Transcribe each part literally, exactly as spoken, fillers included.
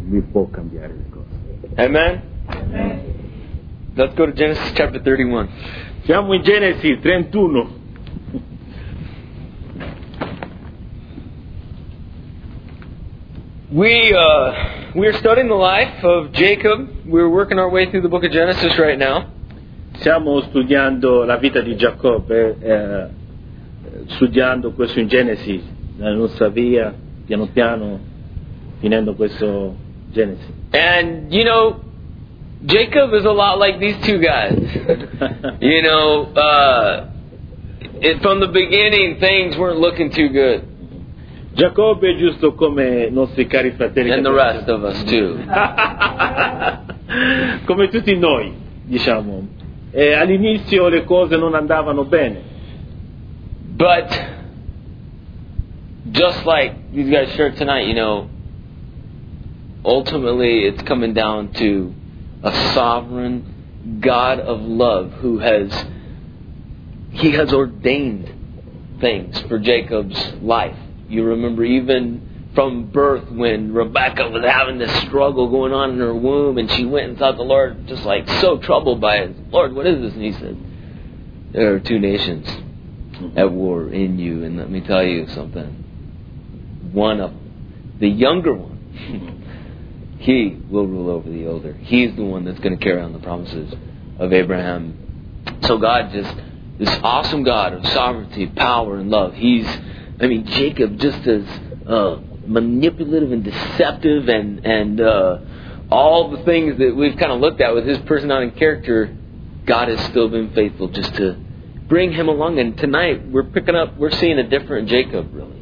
lui può cambiare le cose. Amen? Amen. Let's go to Genesis chapter thirty-one. Siamo in Genesi trentuno. We uh, we are studying the life of Jacob. We're working our way through the book of Genesis right now. Stiamo studiando la vita di Giacobbe, eh, studiando questo in Genesi, nella nostra via, piano piano, finendo questo Genesi. And, you know, Jacob is a lot like these two guys. you know, uh, it, from the beginning, things weren't looking too good. Giacobbe è giusto come i nostri cari fratelli. And the rest of us too. Come tutti noi, diciamo. E all'inizio le cose non andavano bene. But just like these guys shared tonight, you know, ultimately it's coming down to a sovereign God of love who has He has ordained things for Jacob's life. You remember even from birth when Rebecca was having this struggle going on in her womb, and she went and sought the Lord, just like so troubled by it. Lord, what is this? And He said, there are two nations at war in you, and let me tell you something. One of them, the younger one, he will rule over the older. He's the one that's going to carry on the promises of Abraham. So God just, this awesome God of sovereignty, power, and love, He's, I mean, Jacob just as uh, manipulative and deceptive and, and uh, all the things that we've kind of looked at with his personality and character, God has still been faithful just to bring him along. And tonight we're picking up, we're seeing a different Jacob, really.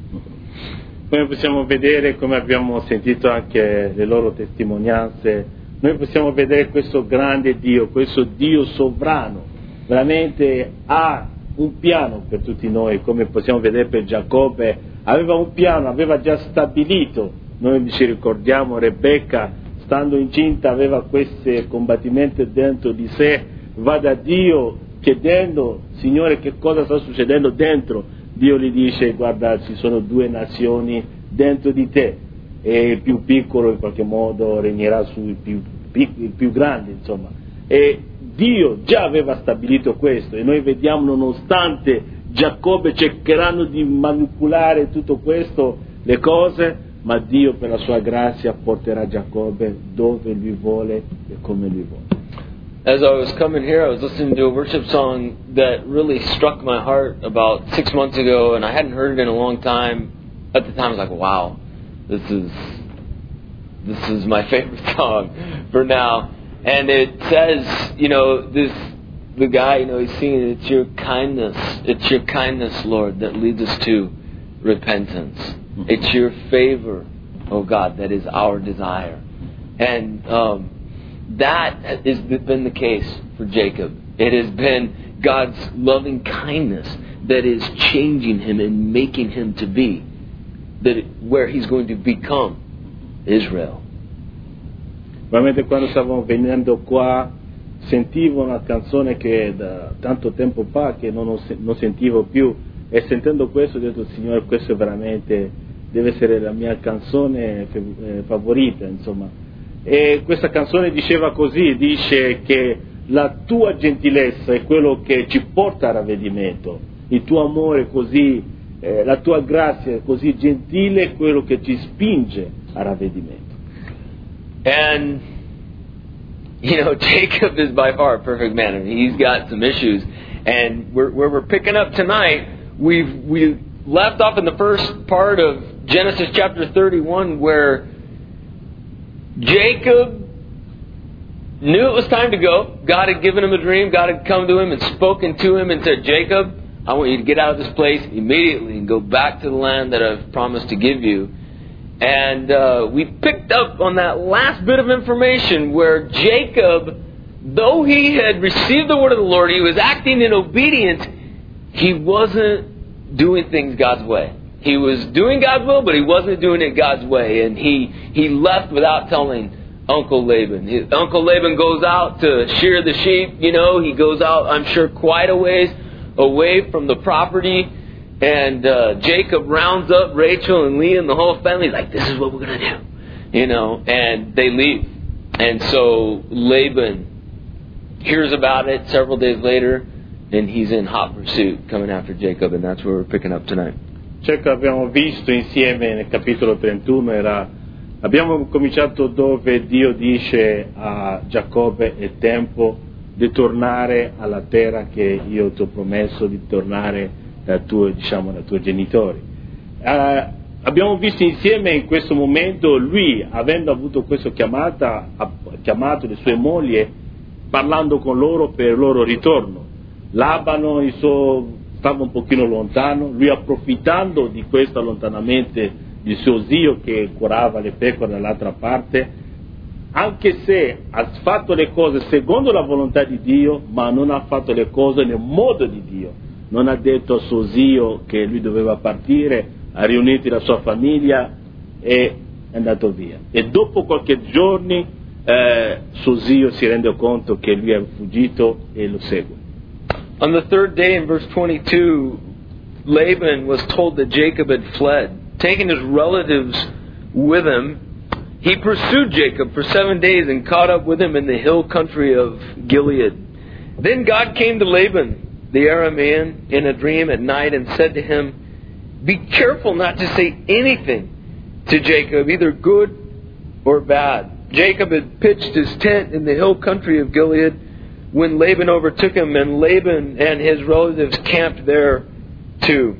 Come possiamo vedere, come abbiamo sentito anche le loro testimonianze, noi possiamo vedere questo grande Dio, questo Dio sovrano, veramente ha un piano per tutti noi, come possiamo vedere per Giacobbe, aveva un piano, aveva già stabilito. Noi ci ricordiamo Rebecca, stando incinta, aveva questi combattimenti dentro di sé, va da Dio chiedendo, Signore, che cosa sta succedendo dentro? Dio gli dice, guarda, ci sono due nazioni dentro di te e il più piccolo in qualche modo regnerà sul più, il più grande, insomma. E Dio già aveva stabilito questo, e noi vediamo, nonostante Giacobbe cercheranno di manipolare tutto questo, le cose, ma Dio per la sua grazia porterà Giacobbe dove lui vuole e come lui vuole. As I was coming here, I was listening to a worship song that really struck my heart about six months ago, and I hadn't heard it in a long time. At the time, I was like, wow, this is this is my favorite song for now. And it says, you know, this the guy, you know, he's singing, it's your kindness, it's your kindness, Lord, that leads us to repentance. It's your favor, oh God, that is our desire. And um, that has been the case for Jacob. It has been God's loving kindness that is changing him and making him to be that where he's going to become Israel. Veramente quando stavamo venendo qua sentivo una canzone che da tanto tempo fa che non, ho, non sentivo più, e sentendo questo ho detto, Signore, questo veramente deve essere la mia canzone favorita, insomma. E questa canzone diceva così, dice che la tua gentilezza è quello che ci porta al ravvedimento, il tuo amore così, eh, la tua grazia così gentile è quello che ci spinge al ravvedimento. And, you know, Jacob is by far a perfect man. I mean, he's got some issues. And we're, where we're picking up tonight, we've we left off in the first part of Genesis chapter thirty-one, where Jacob knew it was time to go. God had given him a dream. God had come to him and spoken to him and said, Jacob, I want you to get out of this place immediately and go back to the land that I've promised to give you. And uh, we picked up on that last bit of information where Jacob, though he had received the word of the Lord, he was acting in obedience, he wasn't doing things God's way. He was doing God's will, but he wasn't doing it God's way. And he, he left without telling Uncle Laban. His, Uncle Laban goes out to shear the sheep. You know, he goes out, I'm sure, quite a ways away from the property. And uh, Jacob rounds up Rachel and Leah and the whole family. He's like, this is what we're going to do. you know, and they leave. And so Laban hears about it several days later, and he's in hot pursuit coming after Jacob, and that's where we're picking up tonight. Ciò che abbiamo visto insieme nel capitolo trentuno era, abbiamo cominciato dove Dio dice a Giacobbe: è tempo di tornare alla terra che io ti ho promesso, di tornare da tuo, diciamo, dai tuoi genitori. Uh, abbiamo visto insieme in questo momento lui, avendo avuto questa chiamata, ha chiamato le sue mogli parlando con loro per il loro ritorno. Labano il suo, stava un pochino lontano, lui approfittando di questo allontanamento di suo zio che curava le pecore dall'altra parte, anche se ha fatto le cose secondo la volontà di Dio, ma non ha fatto le cose nel modo di Dio. Non ha detto a suo zio che lui doveva partire, ha riunito la sua famiglia e è andato via. E dopo qualche giorni eh, suo zio si rende conto che lui è fuggito e lo segue. On the third day, in verse twenty-two, Laban was told that Jacob had fled. Taking his relatives with him, he pursued Jacob for seven days and caught up with him in the hill country of Gilead. Then God came to Laban, the Aramean, in a dream at night and said to him, "Be careful not to say anything to Jacob, either good or bad." Jacob had pitched his tent in the hill country of Gilead when Laban overtook him, and Laban and his relatives camped there too.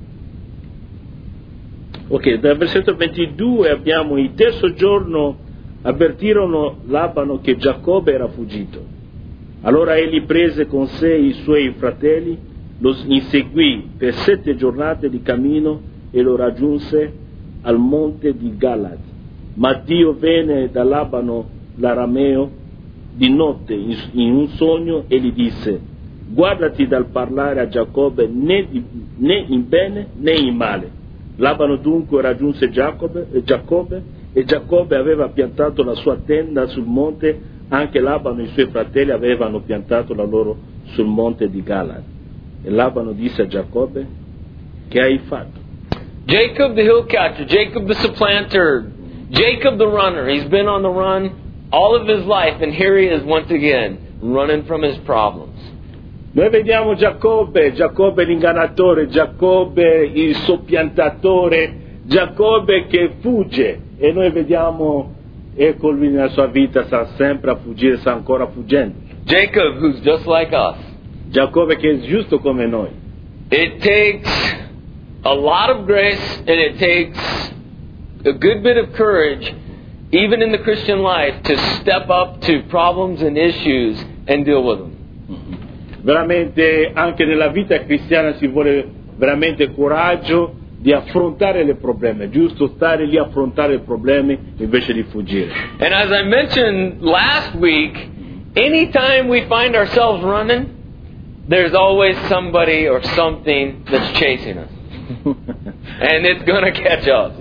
Ok, dal versetto ventidue abbiamo: il terzo giorno avvertirono Labano che Giacobbe era fuggito. Allora egli prese con sé i suoi fratelli, lo inseguì per sette giornate di cammino e lo raggiunse al monte di Galad. Ma Dio venne da Labano l'arameo di notte in un sogno e gli disse: guardati dal parlare a Giacobbe né, di, né in bene né in male. Labano dunque raggiunse Giacobbe, Giacobbe e Giacobbe aveva piantato la sua tenda sul monte, anche Labano e i suoi fratelli avevano piantato la loro sul monte di Galad. E Labano disse a Giacobbe: che hai fatto? Jacob the hill catcher, Jacob the supplanter, Jacob the runner. He's been on the run all of his life, and here he is once again running from his problems. Noi vediamo Giacobbe, Giacobbe l'ingannatore, Giacobbe il soppiantatore, Giacobbe che fugge, e noi vediamo, ecco, lui nella sua vita sta sempre a fuggire, sta ancora fuggendo. Jacob, who's just like us. Giacobbe che è giusto come noi. It takes a lot of grace and it takes a good bit of courage, even in the Christian life, to step up to problems and issues and deal with them. Veramente anche nella vita cristiana si vuole veramente coraggio di affrontare le problemi, è giusto stare lì a affrontare i problemi invece di fuggire. And as I mentioned last week, anytime we find ourselves running, there's always somebody or something that's chasing us. And it's going to catch us.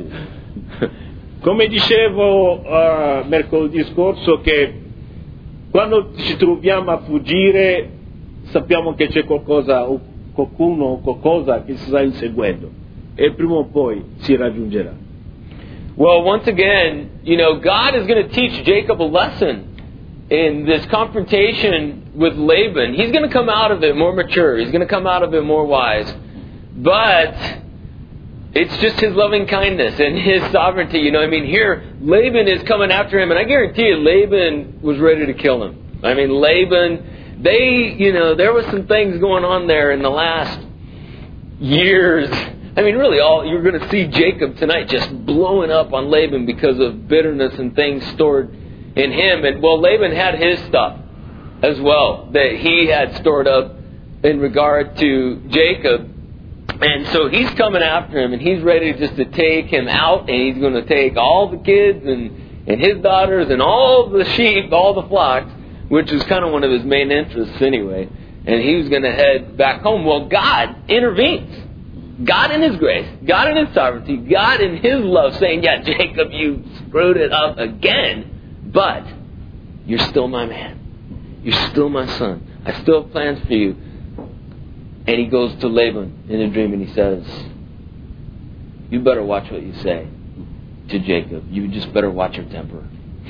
Come dicevo uh, mercoledì scorso, che quando ci troviamo a fuggire sappiamo che c'è qualcosa o qualcuno o qualcosa che ci sta inseguendo e prima o poi si raggiungerà. Well, once again, you know, God is going to teach Jacob a lesson in this confrontation with Laban. He's going to come out of it more mature. He's going to come out of it more wise. But it's just His loving kindness and His sovereignty. You know, I mean, here Laban is coming after him, and I guarantee you Laban was ready to kill him. I mean, Laban, they, you know, there was some things going on there in the last years. I mean, really, all you're going to see Jacob tonight just blowing up on Laban because of bitterness and things stored in him. And, well, Laban had his stuff as well that he had stored up in regard to Jacob. And so he's coming after him, and he's ready just to take him out, and he's going to take all the kids and, and his daughters and all the sheep, all the flocks, which is kind of one of his main interests anyway. And he was going to head back home. Well, God intervenes. God in His grace, God in His sovereignty, God in His love saying, yeah, Jacob, you screwed it up again, but you're still my man. You're still my son. I still have plans for you. And he goes to Laban in a dream and he says, you better watch what you say. to Jacob, you just better watch your temper.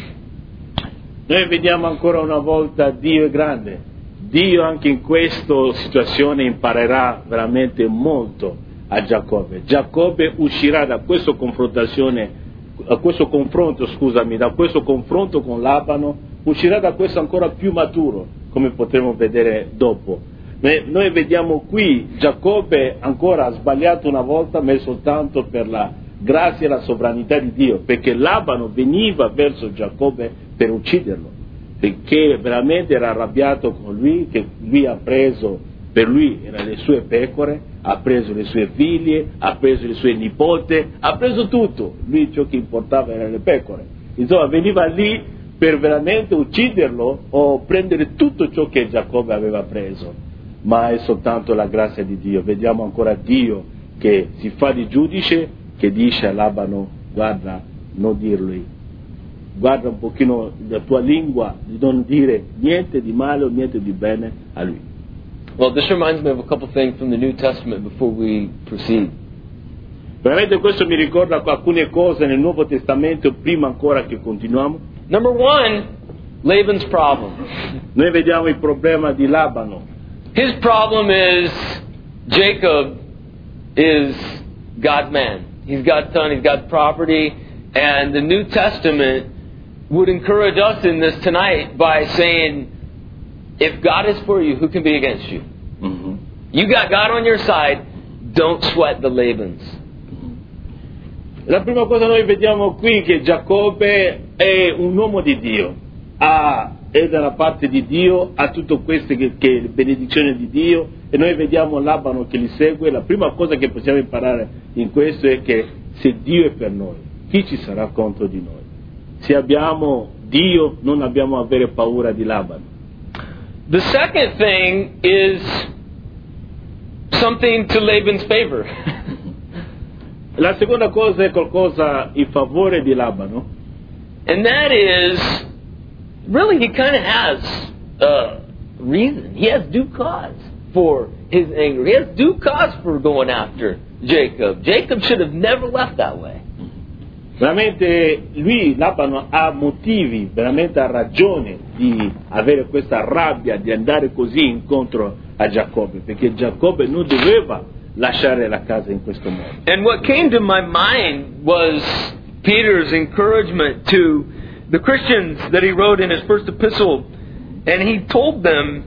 Noi vediamo ancora una volta Dio è grande. Dio anche in questa situazione imparerà veramente molto a Giacobbe. Giacobbe uscirà da questa confrontazione, a questo confronto, scusami, da questo confronto con Labano, uscirà da questo ancora più maturo, come potremo vedere dopo. Noi vediamo qui Giacobbe ancora ha sbagliato una volta, ma è soltanto per la grazia e la sovranità di Dio, perché Labano veniva verso Giacobbe per ucciderlo, perché veramente era arrabbiato con lui, che lui ha preso, per lui erano le sue pecore, ha preso le sue figlie, ha preso le sue nipote, ha preso tutto, lui ciò che importava erano le pecore, insomma veniva lì per veramente ucciderlo o prendere tutto ciò che Giacobbe aveva preso, ma è soltanto la grazia di Dio. Vediamo ancora Dio che si fa di giudice, che dice a Labano: guarda, non dirlo, guarda un pochino la tua lingua di non dire niente di male o niente di bene a lui. Well, this reminds me of a couple things from the New Testament before we proceed. Veramente questo mi ricorda alcune cose nel Nuovo Testamento prima ancora che continuiamo. Number one, Laban's problem. Noi vediamo il problema di Labano. His problem is Jacob is God's man. He's God's son, he's God's property. And the New Testament would encourage us in this tonight by saying, if God is for you, who can be against you? Mm-hmm. You got God on your side, don't sweat the Labans. La prima cosa noi vediamo qui che Giacobbe è un uomo di Dio, ha, è dalla parte di Dio, ha tutto questo che, che è benedizione di Dio, e noi vediamo Labano che li segue. La prima cosa che possiamo imparare in questo è che se Dio è per noi, chi ci sarà contro di noi? Se abbiamo Dio, non dobbiamo avere paura di Labano. The second thing is something to Laban's favor. La seconda cosa è qualcosa in favore di Labano. And that is, really he kind of has uh, reason. He has due cause for his anger. He has due cause for going after Jacob. Jacob should have never left that way. Veramente lui, Labano, ha motivi, veramente ha ragione di avere questa rabbia, di andare così incontro a Giacobbe, perché Giacobbe non doveva lasciare la casa in questo modo. And what came to my mind was Peter's encouragement to the Christians that he wrote in his first epistle, and he told them,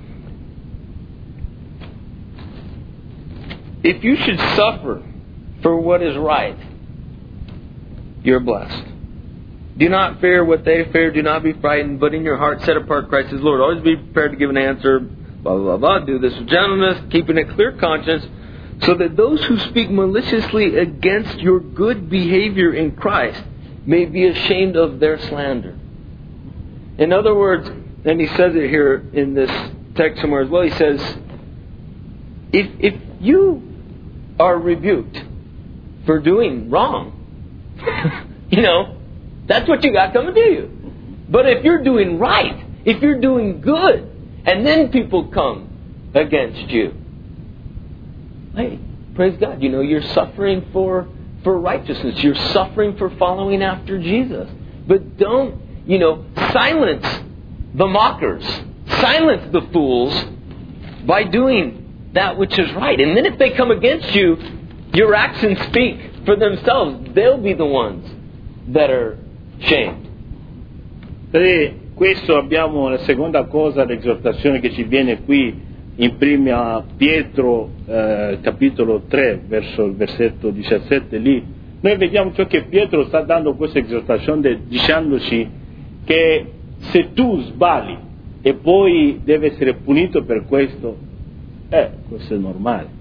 if you should suffer for what is right, you're blessed. Do not fear what they fear, do not be frightened, but in your heart set apart Christ as Lord. Always be prepared to give an answer, blah, blah, blah, blah. Do this with gentleness, keeping a clear conscience, so that those who speak maliciously against your good behavior in Christ may be ashamed of their slander. In other words, and he says it here in this text somewhere as well, he says, if, if you are rebuked for doing wrong, you know, that's what you got coming to you. But if you're doing right, if you're doing good, and then people come against you, hey, praise God, you know, you're suffering for, for righteousness. You're suffering for following after Jesus. But don't, you know, silence the mockers. Silence the fools by doing that which is right. And then if they come against you, your actions speak for themselves. They'll be the ones that are shamed. E questo abbiamo la seconda cosa, l'esortazione che ci viene qui in prima Pietro eh, capitolo tre verso il versetto diciassette lì. Noi vediamo ciò che Pietro sta dando questa esortazione dicendoci che se tu sbagli e poi devi essere punito per questo, eh, questo è normale.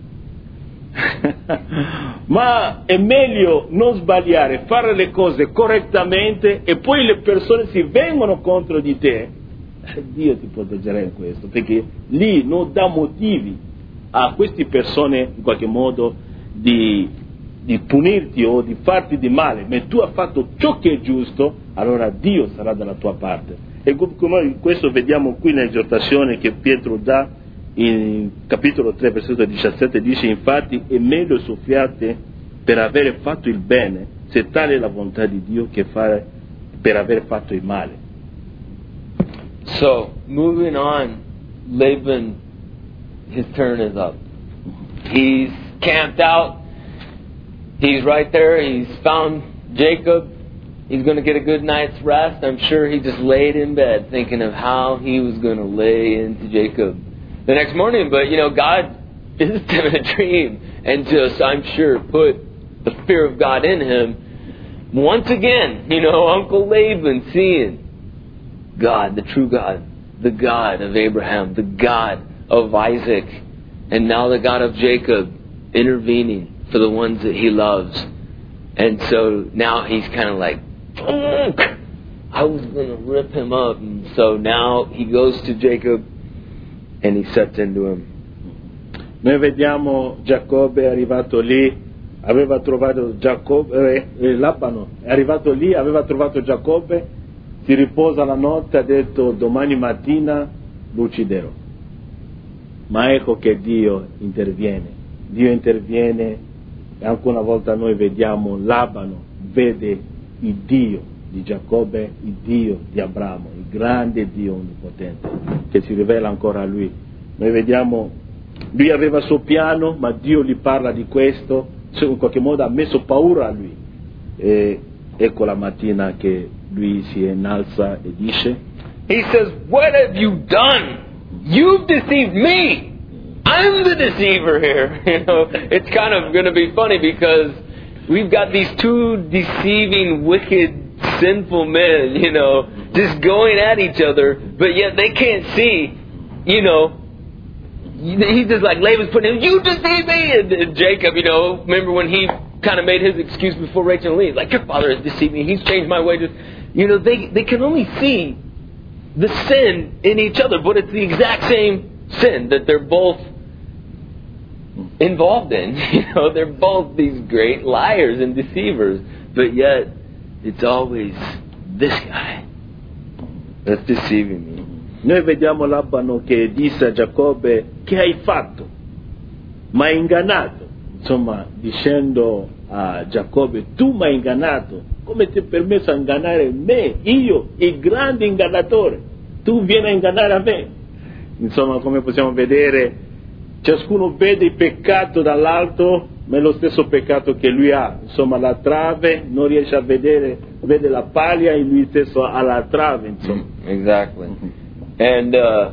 Ma è meglio non sbagliare, fare le cose correttamente e poi le persone si vengono contro di te. Dio ti proteggerà in questo, perché lì non dà motivi a queste persone in qualche modo di, di punirti o di farti di male, ma tu hai fatto ciò che è giusto, allora Dio sarà dalla tua parte. E come questo vediamo qui nell'esortazione che Pietro dà in capitolo tre versetto diciassette, dice: infatti è meglio soffiate per avere fatto il bene se tale è la volontà di Dio che fare per aver fatto il male. So, moving on, Laban, his turn is up. He's camped out. He's right there. He's found Jacob. He's going to get a good night's rest. I'm sure he just laid in bed thinking of how he was going to lay into Jacob the next morning. But, you know, God visited him in a dream and just, I'm sure, put the fear of God in him. Once again, you know, Uncle Laban seeing God, the true God, the God of Abraham, the God of Isaac, and now the God of Jacob intervening for the ones that he loves. And so now he's kind of like, I was going to rip him up. And so now he goes to Jacob and he sets into him. Noi vediamo Giacobbe è arrivato lì, aveva trovato Giacobbe, eh, Labano è arrivato lì, aveva trovato Giacobbe, si riposa la notte, ha detto domani mattina lo ucciderò. Ma ecco che Dio interviene, Dio interviene e ancora una volta noi vediamo Labano, vede il Dio di Giacobbe, il Dio di Abramo, il grande Dio onnipotente che si rivela ancora a lui. Noi vediamo, lui aveva il suo piano, ma Dio gli parla di questo, in qualche modo ha messo paura a lui. E ecco la mattina che lui si innalza e dice, He says, what have you done? You've deceived me. I'm the deceiver here. You know, it's kind of going to be funny because we've got these two deceiving, wicked, sinful men, you know, just going at each other, but yet they can't see, you know, he's just like Laban's putting him, you deceived me! And, and Jacob, you know, remember when he kind of made his excuse before Rachel leaves, like, your father has deceived me, he's changed my wages. You know, they, they can only see the sin in each other, but it's the exact same sin that they're both involved in. You know, they're both these great liars and deceivers, but yet it's always this guy that's deceiving me. Noi vediamo Labano che disse a Giacobbe, che hai fatto? Mi hai ingannato. Insomma, dicendo a Giacobbe, tu mi hai ingannato. Come ti è permesso a ingannare me? Io, il grande ingannatore. Tu vieni a ingannare a me. Insomma, come possiamo vedere, ciascuno vede il peccato dall'alto, ma è lo stesso peccato che lui ha. Insomma, la trave non riesce a vedere, vede la paglia e lui stesso ha la trave. Insomma. Exactly. And uh,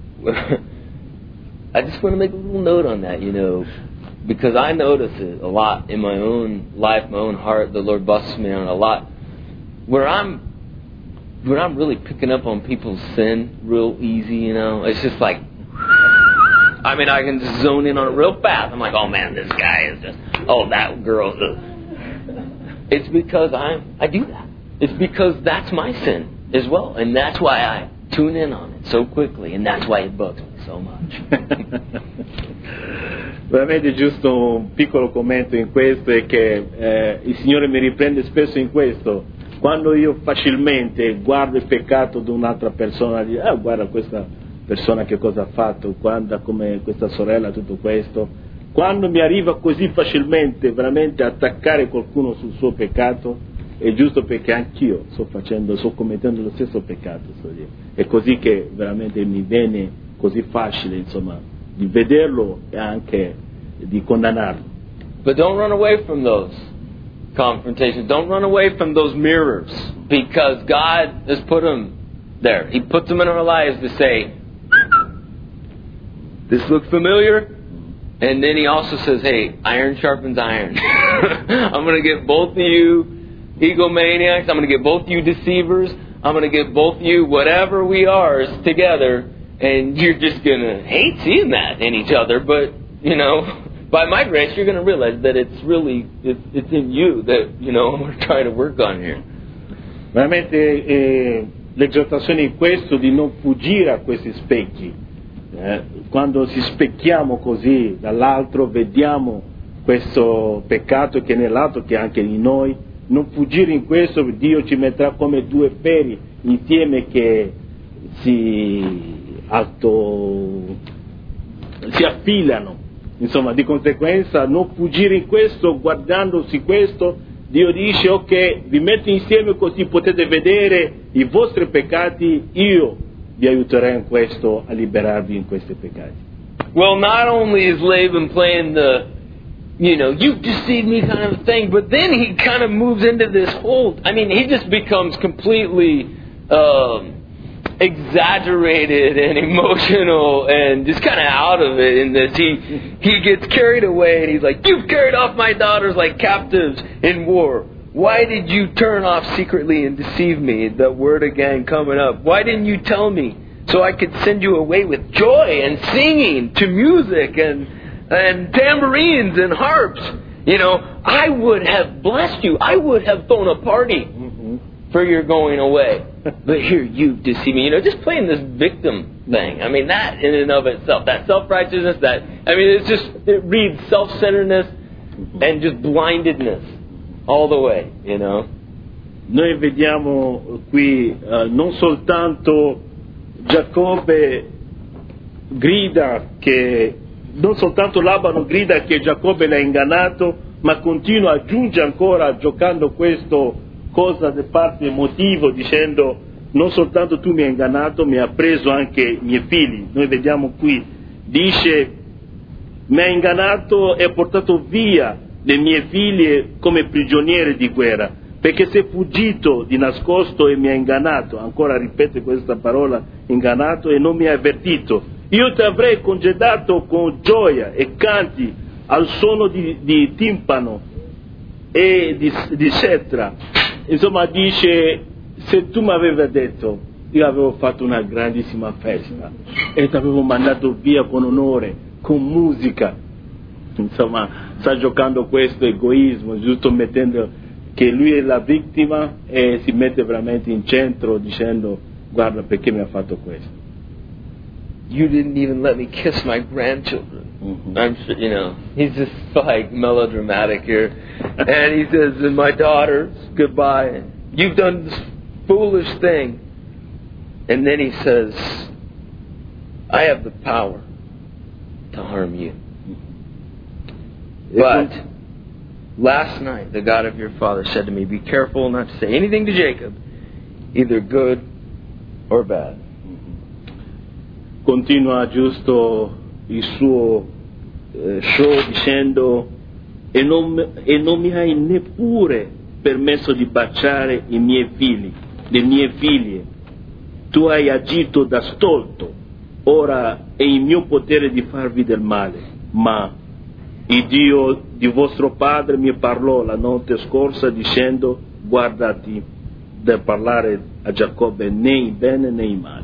I just want to make a little note on that, you know, because I notice it a lot in my own life, my own heart. The Lord busts me on it a lot. Where I'm, where I'm really picking up on people's sin real easy, you know. It's just like, I mean, I can just zone in on it real fast. I'm like, oh man, this guy is just, oh, that girl. It's because I'm, I do that. It's because that's my sin as well, and that's why I tune in on it so quickly, and that's why it bugs me so much. Veramente giusto un piccolo commento in questo è che eh, il Signore mi riprende spesso in questo. Quando io facilmente guardo il peccato di un'altra persona, dico, ah, guarda questa persona che cosa ha fatto, guarda come questa sorella, tutto questo. Quando mi arriva così facilmente veramente attaccare qualcuno sul suo peccato, è giusto perché anch'io sto facendo, sto commettendo lo stesso peccato. So dire. È così che veramente mi viene così facile, insomma, di vederlo e anche di condannarlo. But don't run away from those confrontations. Don't run away from those mirrors, because God has put them there. He puts them in our lives to say, this looks familiar? And then He also says, hey, iron sharpens iron. I'm going to get both of you egomaniacs. I'm going to get both of you deceivers. I'm going to get both of you whatever we are together. And you're just going to hate seeing that in each other. But, you know, by my grace, you're going to realize that it's really, it's, it's in you that, you know, we're trying to work on here. Veramente eh, l'esortazione in questo di non fuggire a questi specchi. Eh, quando ci specchiamo così dall'altro, vediamo questo peccato che è nell'altro, che è anche in noi. Non fuggire in questo, Dio ci metterà come due ferri insieme che si, auto, si affilano. Insomma, di conseguenza non fuggire in questo, guardandosi questo, Dio dice ok, vi metto insieme così potete vedere i vostri peccati, io vi aiuterò in questo a liberarvi in questi peccati. Well, not only is Laban playing the, you know, you deceived me kind of thing, but then he kind of moves into this whole, I mean, he just becomes completely um, exaggerated and emotional and just kind of out of it in this. He, he gets carried away and he's like, you've carried off my daughters like captives in war. Why did you turn off secretly and deceive me? The word again coming up. Why didn't you tell me so I could send you away with joy and singing to music and and tambourines and harps? You know, I would have blessed you. I would have thrown a party mm-hmm. for your going away. But here you deceive me. You know, just playing this victim thing. I mean, that in and of itself, that self-righteousness, that, I mean, it's just, it reads self-centeredness and just blindedness. All the way, you know. Noi vediamo qui uh, non soltanto Giacobbe grida che non soltanto Labano grida che Giacobbe l'ha ingannato, ma continua, aggiunge ancora giocando questo cosa di parte emotivo, dicendo non soltanto tu mi hai ingannato, mi ha preso anche i miei figli. Noi vediamo qui, dice mi ha ingannato e ha portato via le mie figlie come prigioniere di guerra, perché sei fuggito di nascosto e mi hai ingannato. Ancora ripete questa parola, ingannato, e non mi hai avvertito. Io ti avrei congedato con gioia e canti al suono di, di timpano e di, di cetra. Insomma, dice, se tu mi avevi detto, io avevo fatto una grandissima festa e ti avevo mandato via con onore, con musica. Insomma, sta giocando questo egoismo, giusto mettendo che lui è la vittima e si mette veramente in centro dicendo guarda perché mi ha fatto questo. You didn't even let me kiss my grandchildren. Mm-hmm. I'm sure, you know, he's just like melodramatic here. And he says, and my daughters, goodbye. You've done this foolish thing. And then he says, I have the power to harm you. But last night the God of your father said to me, be careful not to say anything to Jacob, either good or bad. Continua giusto il suo eh, show dicendo e non, e non mi hai neppure permesso di baciare i miei figli, le mie figlie. Tu hai agito da stolto, ora è in mio potere di farvi del male, ma il Dio di vostro padre mi parlò la notte scorsa dicendo guardati da parlare a Giacobbe né in bene né in male.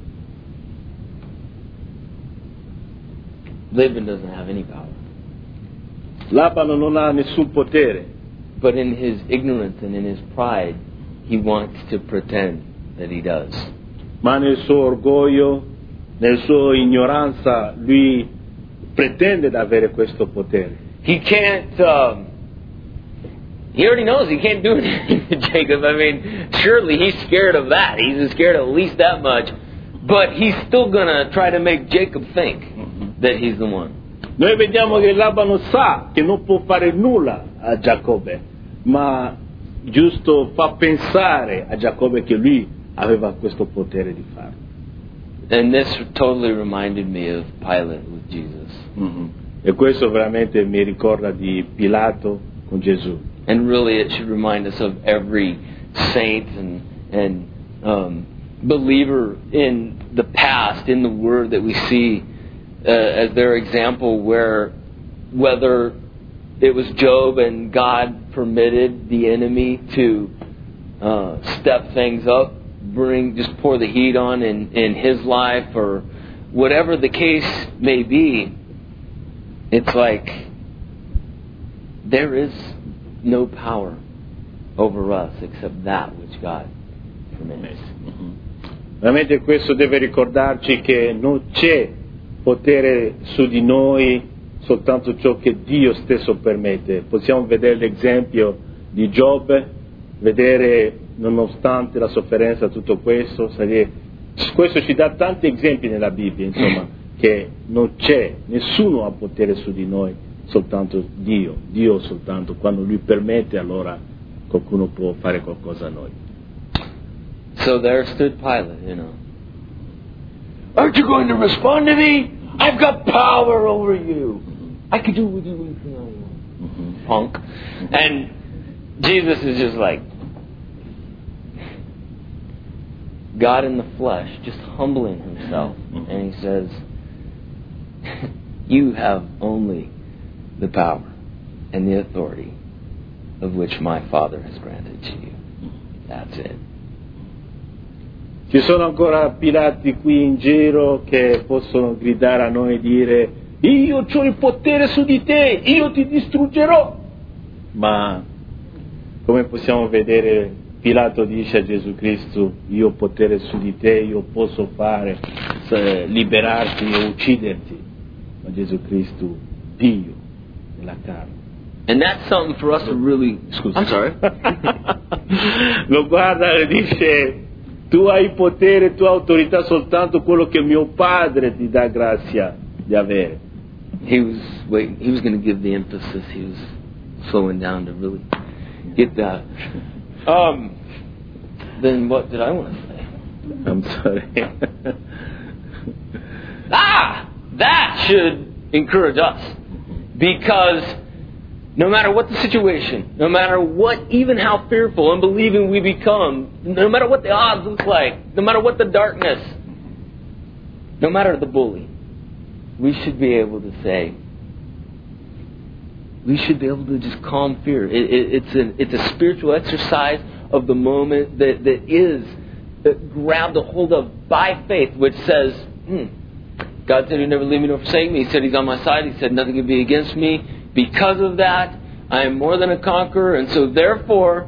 Laban doesn't have any power. Labano non ha nessun potere. But in his ignorance and in his pride, he wants to pretend that he does. Ma nel suo orgoglio, nella sua ignoranza, lui pretende di avere questo potere. He can't, um, he already knows he can't do anything to Jacob. I mean, surely he's scared of that. He's scared at least that much. But he's still going to try to make Jacob think mm-hmm. that he's the one. Noi vediamo che Labano sa che non può fare nulla a Giacobbe, ma giusto fa pensare a Giacobbe che lui aveva questo potere di farlo. And this totally reminded me of Pilate with Jesus. Mm-hmm. E questo veramente mi ricorda di Pilato con Gesù. And really it should remind us of every saint and, and um, believer in the past, in the Word that we see uh, as their example, where whether it was Job and God permitted the enemy to uh, step things up, bring, just pour the heat on in, in his life, or whatever the case may be, it's like there is no power over us except that which God permits. Mm-hmm. Veramente questo deve ricordarci che non c'è potere su di noi, soltanto ciò che Dio stesso permette. Possiamo vedere l'esempio di Giobbe, vedere nonostante la sofferenza tutto questo, questo ci dà tanti esempi nella Bibbia, insomma, che non c'è, nessuno ha potere su di noi, soltanto Dio, Dio soltanto, quando Lui permette allora qualcuno può fare qualcosa a noi. So there stood Pilate, you know. Aren't you going to respond to me? I've got power over you. I can do with you anything I want. Mm-hmm. Punk. And Jesus is just like, God in the flesh, just humbling himself. Mm-hmm. And he says, you have only the power and the authority of which my Father has granted to you. That's it. Ci sono ancora Pilati qui in giro che possono gridare a noi e dire: io ho il potere su di te, io ti distruggerò. Ma come possiamo vedere, Pilato dice a Gesù Cristo: io ho potere su di te, io posso fare, liberarti e ucciderti. Ma Gesù Cristo, Dio nella carne. And that's something for us to really... Scusa. I'm sorry. Lo guarda e dice: tu hai potere, tu hai autorità soltanto quello che mio Padre ti dà grazia di avere. He was wait, he was going to give the emphasis. He was slowing down to really get that. Um, then what did I want to say? I'm sorry. ah, that should encourage us, because no matter what the situation, no matter what, even how fearful, unbelieving we become, no matter what the odds look like, no matter what the darkness, no matter the bully, we should be able to say, we should be able to just calm fear. It, it, it's, a, it's a spiritual exercise of the moment that, that is that grabbed a hold of by faith, which says, hmm, God said He'd never leave me nor forsake me. He said He's on my side. He said nothing can be against me. Because of that, I am more than a conqueror. And so therefore,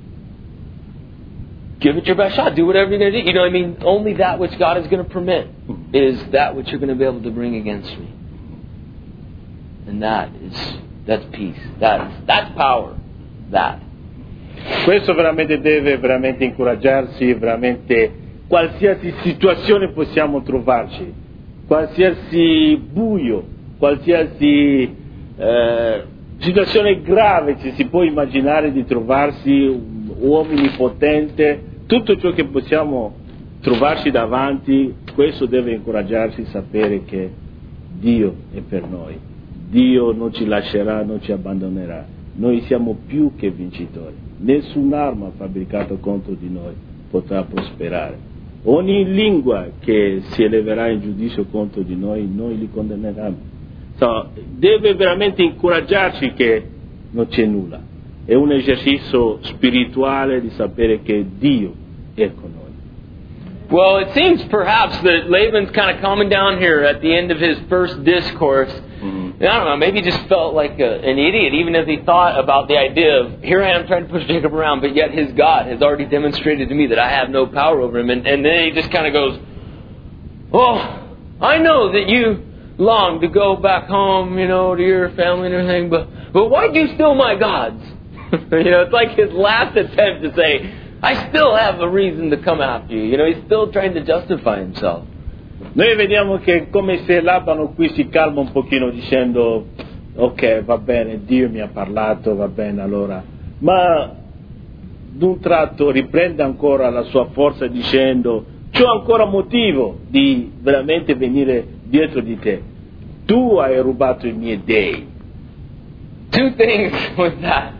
give it your best shot. Do whatever you're going to do. You know what I mean? Only that which God is going to permit is that which you're going to be able to bring against me. And that is, that's peace. That's, that's power. That. Questo veramente deve veramente incoraggiarsi, veramente qualsiasi situazione possiamo trovarci, qualsiasi buio, qualsiasi eh, situazione grave ci si può immaginare di trovarsi, uomini potenti, tutto ciò che possiamo trovarci davanti, questo deve incoraggiarci a sapere che Dio è per noi, Dio non ci lascerà, non ci abbandonerà, noi siamo più che vincitori. Nessun'arma fabbricata contro di noi potrà prosperare. Ogni lingua che si eleverà in giudizio contro di noi, noi li condanneremo. So, deve veramente incoraggiarci che non c'è nulla. È un esercizio spirituale di sapere che Dio è con noi. Well, it seems perhaps that Laban's kind of calming down here at the end of his first discourse. Mm-hmm. I don't know, maybe he just felt like a, an idiot, even as he thought about the idea of, here I am trying to push Jacob around, but yet his God has already demonstrated to me that I have no power over him. And, and then he just kind of goes, oh, I know that you long to go back home, you know, to your family and everything, but, but why do you steal my gods? You know, it's like his last attempt to say, I still have a reason to come after you. You know, he's still trying to justify himself. Noi vediamo che come se Labano qui si calma un pochino dicendo ok, va bene, Dio mi ha parlato, va bene allora, ma d'un tratto riprende ancora la sua forza dicendo c'ho ancora motivo di veramente venire dietro di te, tu hai rubato i miei dei. Two things with that.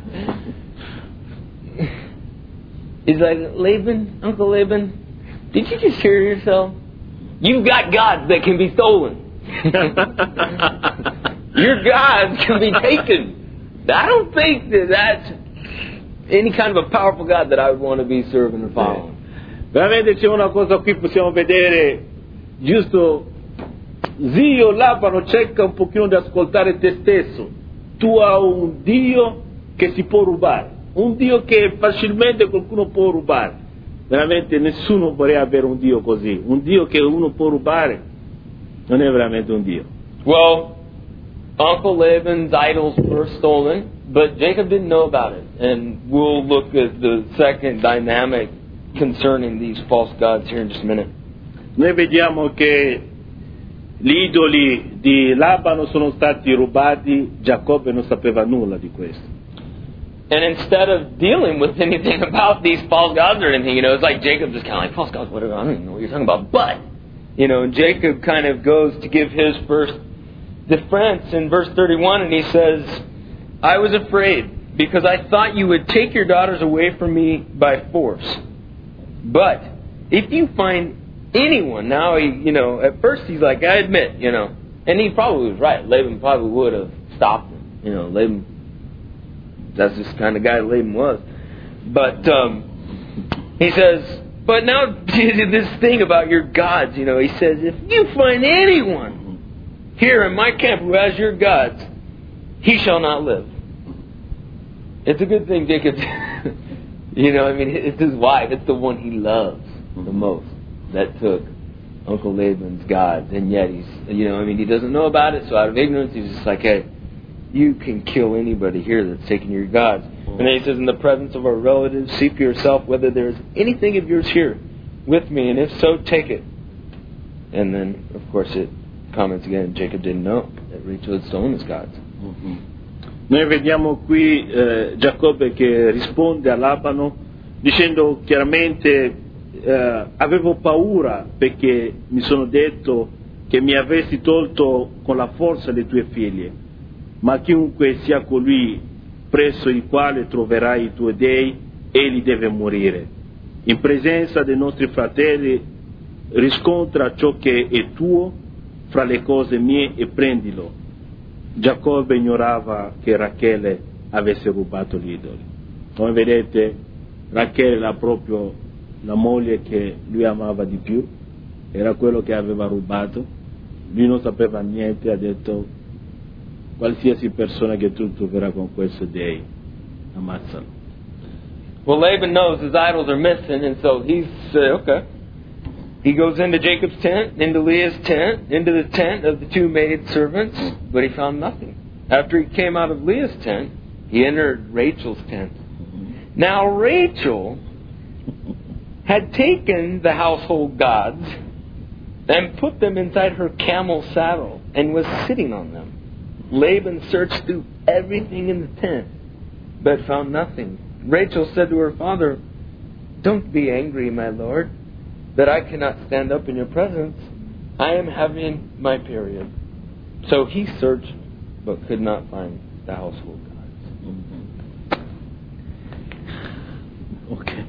He's like, Laban, Uncle Laban, did you just hear yourself? You've got gods that can be stolen. Your gods can be taken. I don't think that that's any kind of a powerful God that I would want to be serving or following. Veramente c'è una cosa qui, possiamo vedere, giusto, zio Labano, cerca un pochino di ascoltare te stesso. Tu hai un Dio che si può rubare, un Dio che facilmente qualcuno può rubare. Veramente nessuno vorrebbe avere un Dio così, un Dio che uno può rubare, non è veramente un Dio. Well, Uncle Laban's idols were stolen, but Jacob didn't know about it. And we'll look at the second dynamic concerning these false gods here in just a minute. Noi vediamo che gli idoli di Labano sono stati rubati, Giacobbe non sapeva nulla di questo. And instead of dealing with anything about these false gods or anything, you know, it's like Jacob just kind of like, false gods, whatever, I don't even know what you're talking about. But, you know, Jacob kind of goes to give his first defense in verse thirty-one, and he says, I was afraid because I thought you would take your daughters away from me by force. But if you find anyone, now, he, you know, at first he's like, I admit, you know, and he probably was right. Laban probably would have stopped him. You know, Laban, that's just the kind of guy Laban was. But um, he says, but now this thing about your gods, you know, he says, if you find anyone here in my camp who has your gods, he shall not live. It's a good thing Jacob, you know, I mean, it's his wife. It's the one he loves the most that took Uncle Laban's gods. And yet he's, you know, I mean, he doesn't know about it. So out of ignorance, he's just like, hey, you can kill anybody here that's taking your gods. And then he says, in the presence of our relatives, see for yourself whether there is anything of yours here with me. And if so, take it. And then, of course, it comments again, Jacob didn't know that Rachel had stolen his gods. Mm-hmm. Noi vediamo qui eh, Giacobbe che risponde a Labano dicendo chiaramente eh, avevo paura perché mi sono detto che mi avresti tolto con la forza le tue figlie, ma chiunque sia colui presso il quale troverai i tuoi dei, egli deve morire. In presenza dei nostri fratelli riscontra ciò che è tuo fra le cose mie e prendilo. Giacobbe ignorava che Rachele avesse rubato gli idoli. Come vedete, Rachele era proprio la moglie che lui amava di più, era quello che aveva rubato. Lui non sapeva niente, ha detto qualsiasi persona che tu troverai con questo dei, ammazzalo. Well, Laban knows his idols are missing, and so he's uh, okay. He goes into Jacob's tent, into Leah's tent, into the tent of the two maid servants, but he found nothing. After he came out of Leah's tent, he entered Rachel's tent. Now Rachel had taken the household gods and put them inside her camel saddle and was sitting on them. Laban searched through everything in the tent, but found nothing. Rachel said to her father, "Don't be angry, my lord, that I cannot stand up in your presence. I am having my period." So he searched, but could not find the household gods. Okay.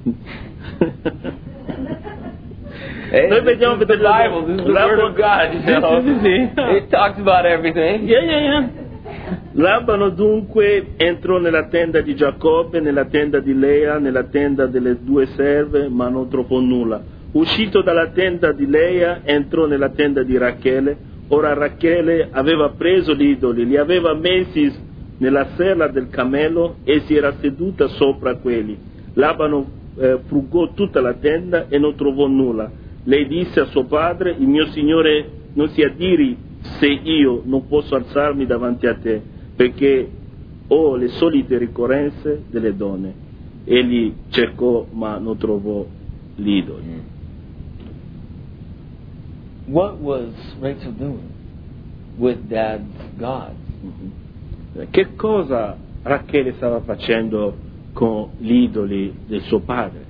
Hey, Noi vediamo the Bible. This is the Word of God. You know? It talks about everything. Yeah, yeah, yeah. Labano dunque entrò nella tenda di Giacobbe, nella tenda di Lea, nella tenda delle due serve, ma non trovò nulla. Uscito dalla tenda di Lea, entrò nella tenda di Rachele. Ora Rachele aveva preso gli idoli, li aveva messi nella sella del cammello e si era seduta sopra quelli. Labano eh, frugò tutta la tenda e non trovò nulla. Lei disse a suo padre: "Il mio signore non si addiri se io non posso alzarmi davanti a te, perché ho le solite ricorrenze delle donne." Egli cercò ma non trovò gli idoli. What was Rachel doing with Dad's gods? Mm-hmm. Che cosa Rachele stava facendo con gli idoli del suo padre?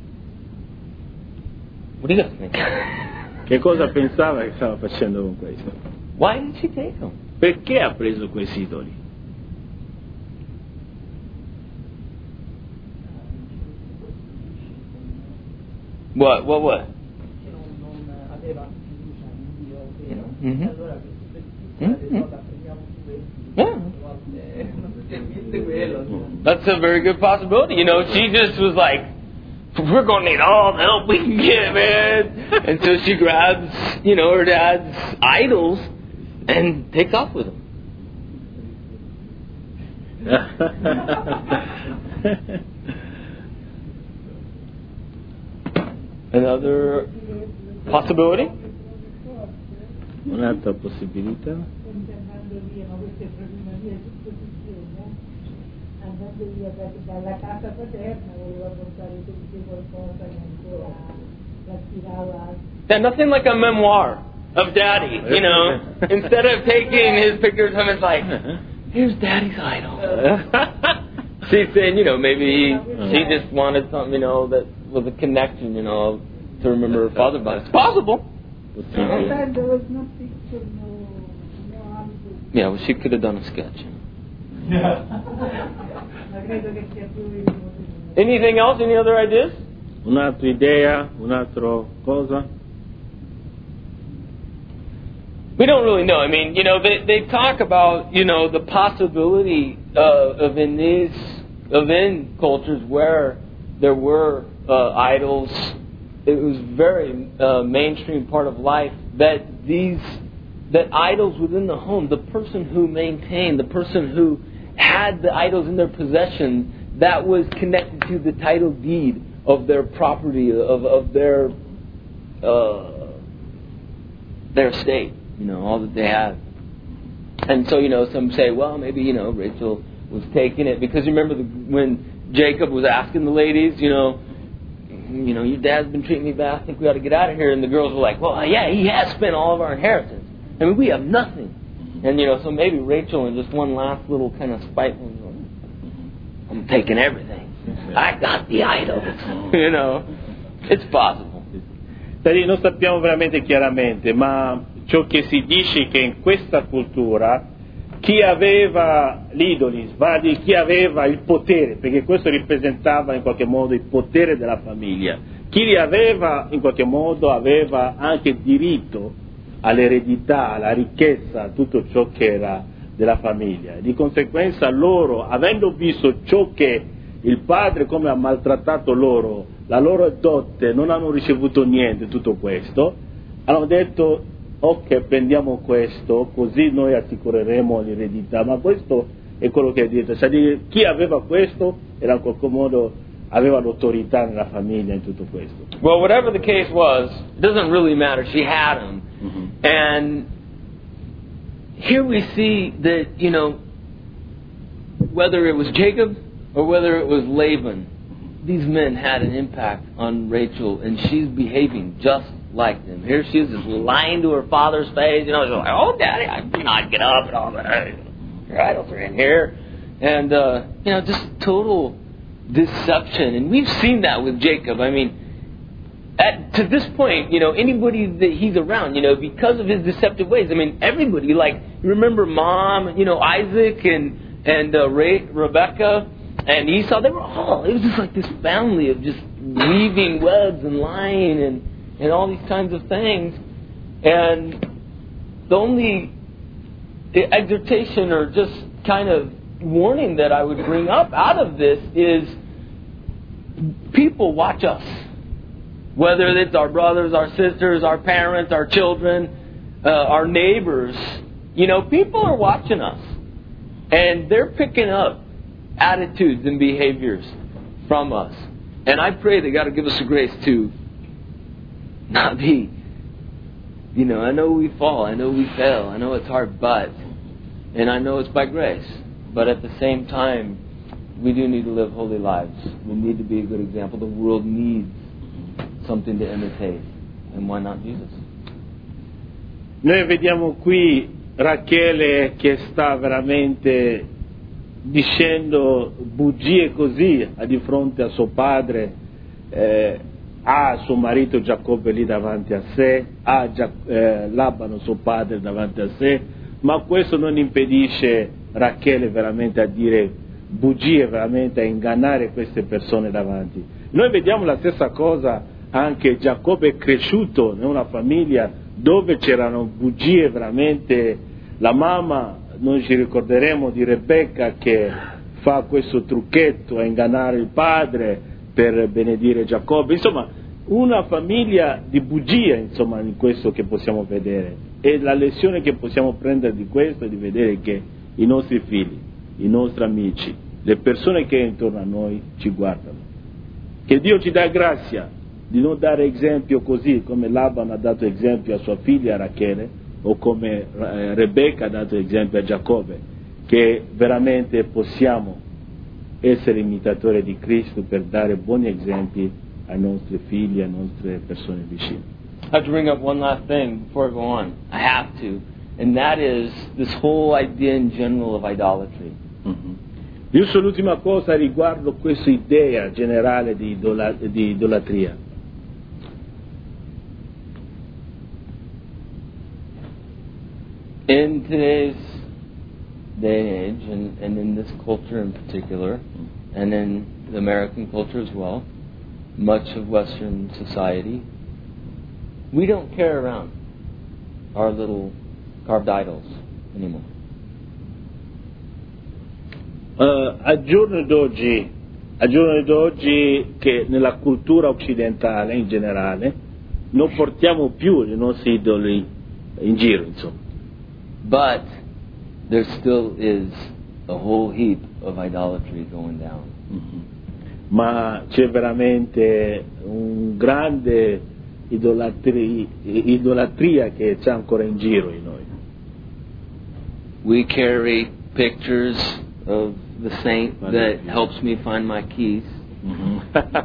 What do you guys think? Che cosa pensava che stava facendo con questo? Why did she take them? Perché ha preso questi idoli? What? What? What? Mm-hmm. Mm-hmm. Yeah. That's a very good possibility. You know, she just was like, we're going to need all the help we can get, man. And so she grabs, you know, her dad's idols and takes off with them. Another possibility? Un'altra possibilità? Andando via, ma queste promemorie tutte succede, andando via dalla casa paterna voleva portare con sé qualcosa che ancora l'aspirava. Yeah, nothing like a memoir of Daddy, you know. Instead of taking his pictures of him, it's like, here's Daddy's idol. She's saying, you know, maybe he, she just wanted something, you know, that was a connection, you know, to remember her father. But it's possible. At that time there was no picture, no, no album. Yeah, well, she could have done a sketch. Anything else? Any other ideas? Un'altra idea? Un'altra cosa? We don't really know. I mean, you know, they they talk about, you know, the possibility uh, of in these of in cultures where there were uh, idols. It was very uh, mainstream part of life that these that idols within the home, the person who maintained, the person who had the idols in their possession, that was connected to the title deed of their property, of of their uh, their estate. You know, all that they had. And so, you know, some say, well, maybe, you know, Rachel was taking it. Because you remember the, when Jacob was asking the ladies, you know, you know, your dad's been treating me bad. I think we ought to get out of here. And the girls were like, well, yeah, he has spent all of our inheritance. I mean, we have nothing. And, you know, so maybe Rachel, in just one last little kind of spiteful, I'm taking everything. I got the idols. You know, it's possible. Non sappiamo veramente chiaramente, ma ciò che si dice è che in questa cultura chi aveva l'idoli, vale chi aveva il potere, perché questo rappresentava in qualche modo il potere della famiglia. Chi li aveva in qualche modo aveva anche diritto all'eredità, alla ricchezza, a tutto ciò che era della famiglia. Di conseguenza loro, avendo visto ciò che il padre come ha maltrattato loro, la loro dote, non hanno ricevuto niente, tutto questo, hanno detto ok, prendiamo questo, così noi assicureremo l'eredità. Ma questo è quello che ha detto, cioè chi aveva questo era in qualche modo aveva l'autorità nella famiglia in tutto questo. Well, whatever the case was, it doesn't really matter. She had him. Mm-hmm. And here we see that, you know, whether it was Jacob or whether it was Laban, these men had an impact on Rachel, and she's behaving just like them. Here she is, just lying to her father's face. You know, she's like, "Oh, Daddy, I, you know, I'd get up and all that. Your idols are in here," and uh, you know, just total deception. And we've seen that with Jacob. I mean, at to this point, you know, anybody that he's around, you know, because of his deceptive ways. I mean, everybody. Like, you remember Mom, you know, Isaac and and uh, Ray, Rebecca. And Esau, they were all, it was just like this family of just weaving webs and lying and, and all these kinds of things. And the only exhortation or just kind of warning that I would bring up out of this is people watch us. Whether it's our brothers, our sisters, our parents, our children, uh, our neighbors. You know, people are watching us. And they're picking up attitudes and behaviors from us. And I pray that God will give us the grace to not be, you know, I know we fall, I know we fail, I know it's hard, but, and I know it's by grace, but at the same time, we do need to live holy lives. We need to be a good example. The world needs something to imitate. And why not Jesus? Noi vediamo qui Rachele che sta veramente dicendo bugie così di fronte a suo padre, eh, ha suo marito Giacobbe lì davanti a sé, ha Gia- eh, Labano suo padre davanti a sé, ma questo non impedisce Rachele veramente a dire bugie, veramente a ingannare queste persone davanti. Noi vediamo la stessa cosa, anche Giacobbe è cresciuto in una famiglia dove c'erano bugie veramente, la mamma, noi ci ricorderemo di Rebecca che fa questo trucchetto a ingannare il padre per benedire Giacobbe, insomma una famiglia di bugie, insomma, in questo che possiamo vedere, e la lezione che possiamo prendere di questo è di vedere che i nostri figli, i nostri amici, le persone che intorno a noi ci guardano, che Dio ci dà grazia di non dare esempio così come Laban ha dato esempio a sua figlia Rachele, o come eh, Rebecca ha dato esempio a Giacobbe, che veramente possiamo essere imitatori di Cristo per dare buoni esempi ai nostri figli, alle nostre persone vicine. I have to bring up one last thing before I go on. I have to. And that is this whole idea in general of idolatry. Mm-hmm. Giusto l'ultima cosa riguardo questa idea generale di, idola- di idolatria. In today's day and age, and, and in this culture in particular, and in the American culture as well, much of Western society, we don't carry around our little carved idols anymore. Uh, a giorno d'oggi, a giorno d'oggi che nella cultura occidentale in generale non portiamo più i nostri idoli in giro, insomma. But there still is a whole heap of idolatry going down. Mm-hmm. Ma c'è veramente un grande idolatria, idolatria che c'è ancora in giro in noi. We carry pictures of the saint that helps me find my keys. Mm-hmm.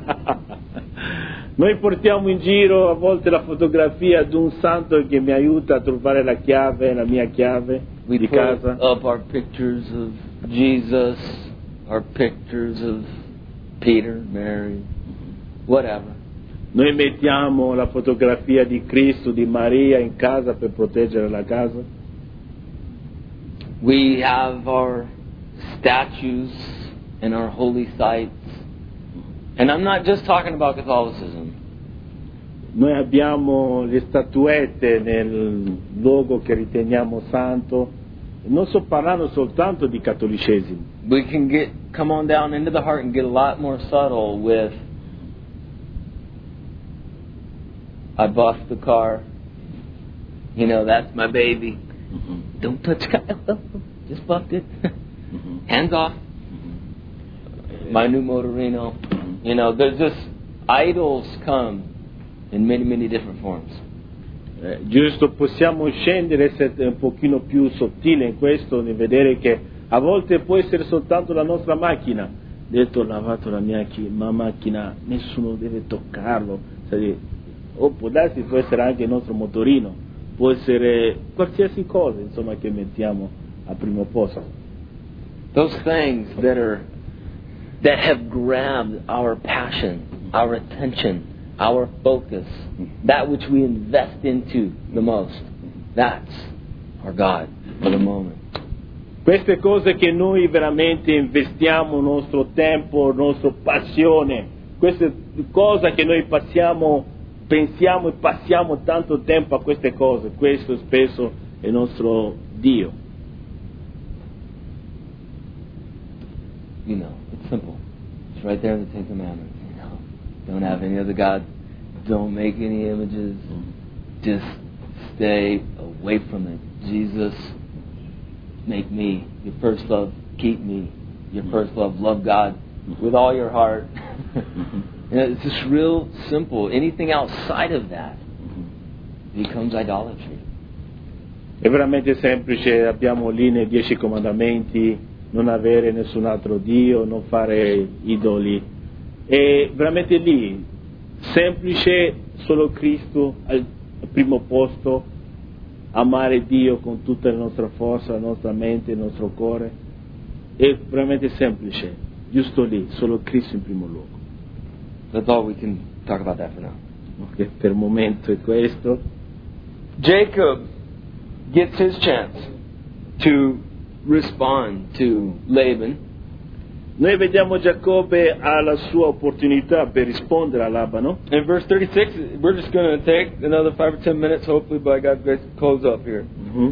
Noi portiamo in giro a volte la fotografia di un santo che mi aiuta a trovare la chiave, la mia chiave We di put casa. up our pictures of Jesus, our pictures of Peter, Mary, whatever. Noi mettiamo la fotografia di Cristo, di Maria in casa per proteggere la casa. We have our statues and our holy sites. And I'm not just talking about Catholicism. Noi abbiamo le statuette nel luogo che riteniamo santo. Non sto parlando soltanto di cattolicesimo. We can get come on down into the heart and get a lot more subtle with I bought the car. You know, that's my baby. Mm-hmm. Don't touch Kyle. Just buffed it. Mm-hmm. Hands off. Mm-hmm. My new Motorino. Mm-hmm. You know, there's just idols come in many, many different forms. Eh, giusto, possiamo scendere, essere un pochino più sottile in questo, di vedere che a volte può essere soltanto la nostra macchina. Detto, ho lavato la mia chi- ma macchina, nessuno deve toccarlo. Cioè, o può darsi, può essere anche il nostro motorino, può essere qualsiasi cosa, insomma, che mettiamo al primo posto. Those things that are that have grabbed our passion, our attention, our focus, that which we invest into the most. That's our God for the moment. Queste cose che noi veramente investiamo il nostro tempo, la nostra passione, queste cose che noi passiamo, pensiamo e passiamo tanto tempo a queste cose, questo spesso è il nostro Dio. You know, it's simple. It's right there in the Ten Commandments. You know, don't have any other God. Don't make any images. Just stay away from it. Jesus, make me your first love. Keep me your first love. Love God with all your heart. You know, it's just real simple. Anything outside of that becomes idolatry. È veramente semplice, abbiamo lì nei Dieci Comandamenti, non avere nessun altro Dio, non fare idoli. È veramente lì, semplice, solo Cristo al primo posto, amare Dio con tutta la nostra forza, la nostra mente, il nostro cuore. È veramente semplice, giusto lì, solo Cristo in primo luogo. That's all we can talk about that for now. Okay, per il momento è questo. Jacob gets his chance to respond to Laban. Noi vediamo Giacobbe ha la sua opportunità per rispondere a Labano. In verse thirty-six, we're just going to take another five or ten minutes, hopefully by God's grace, to close up here. Mm-hmm.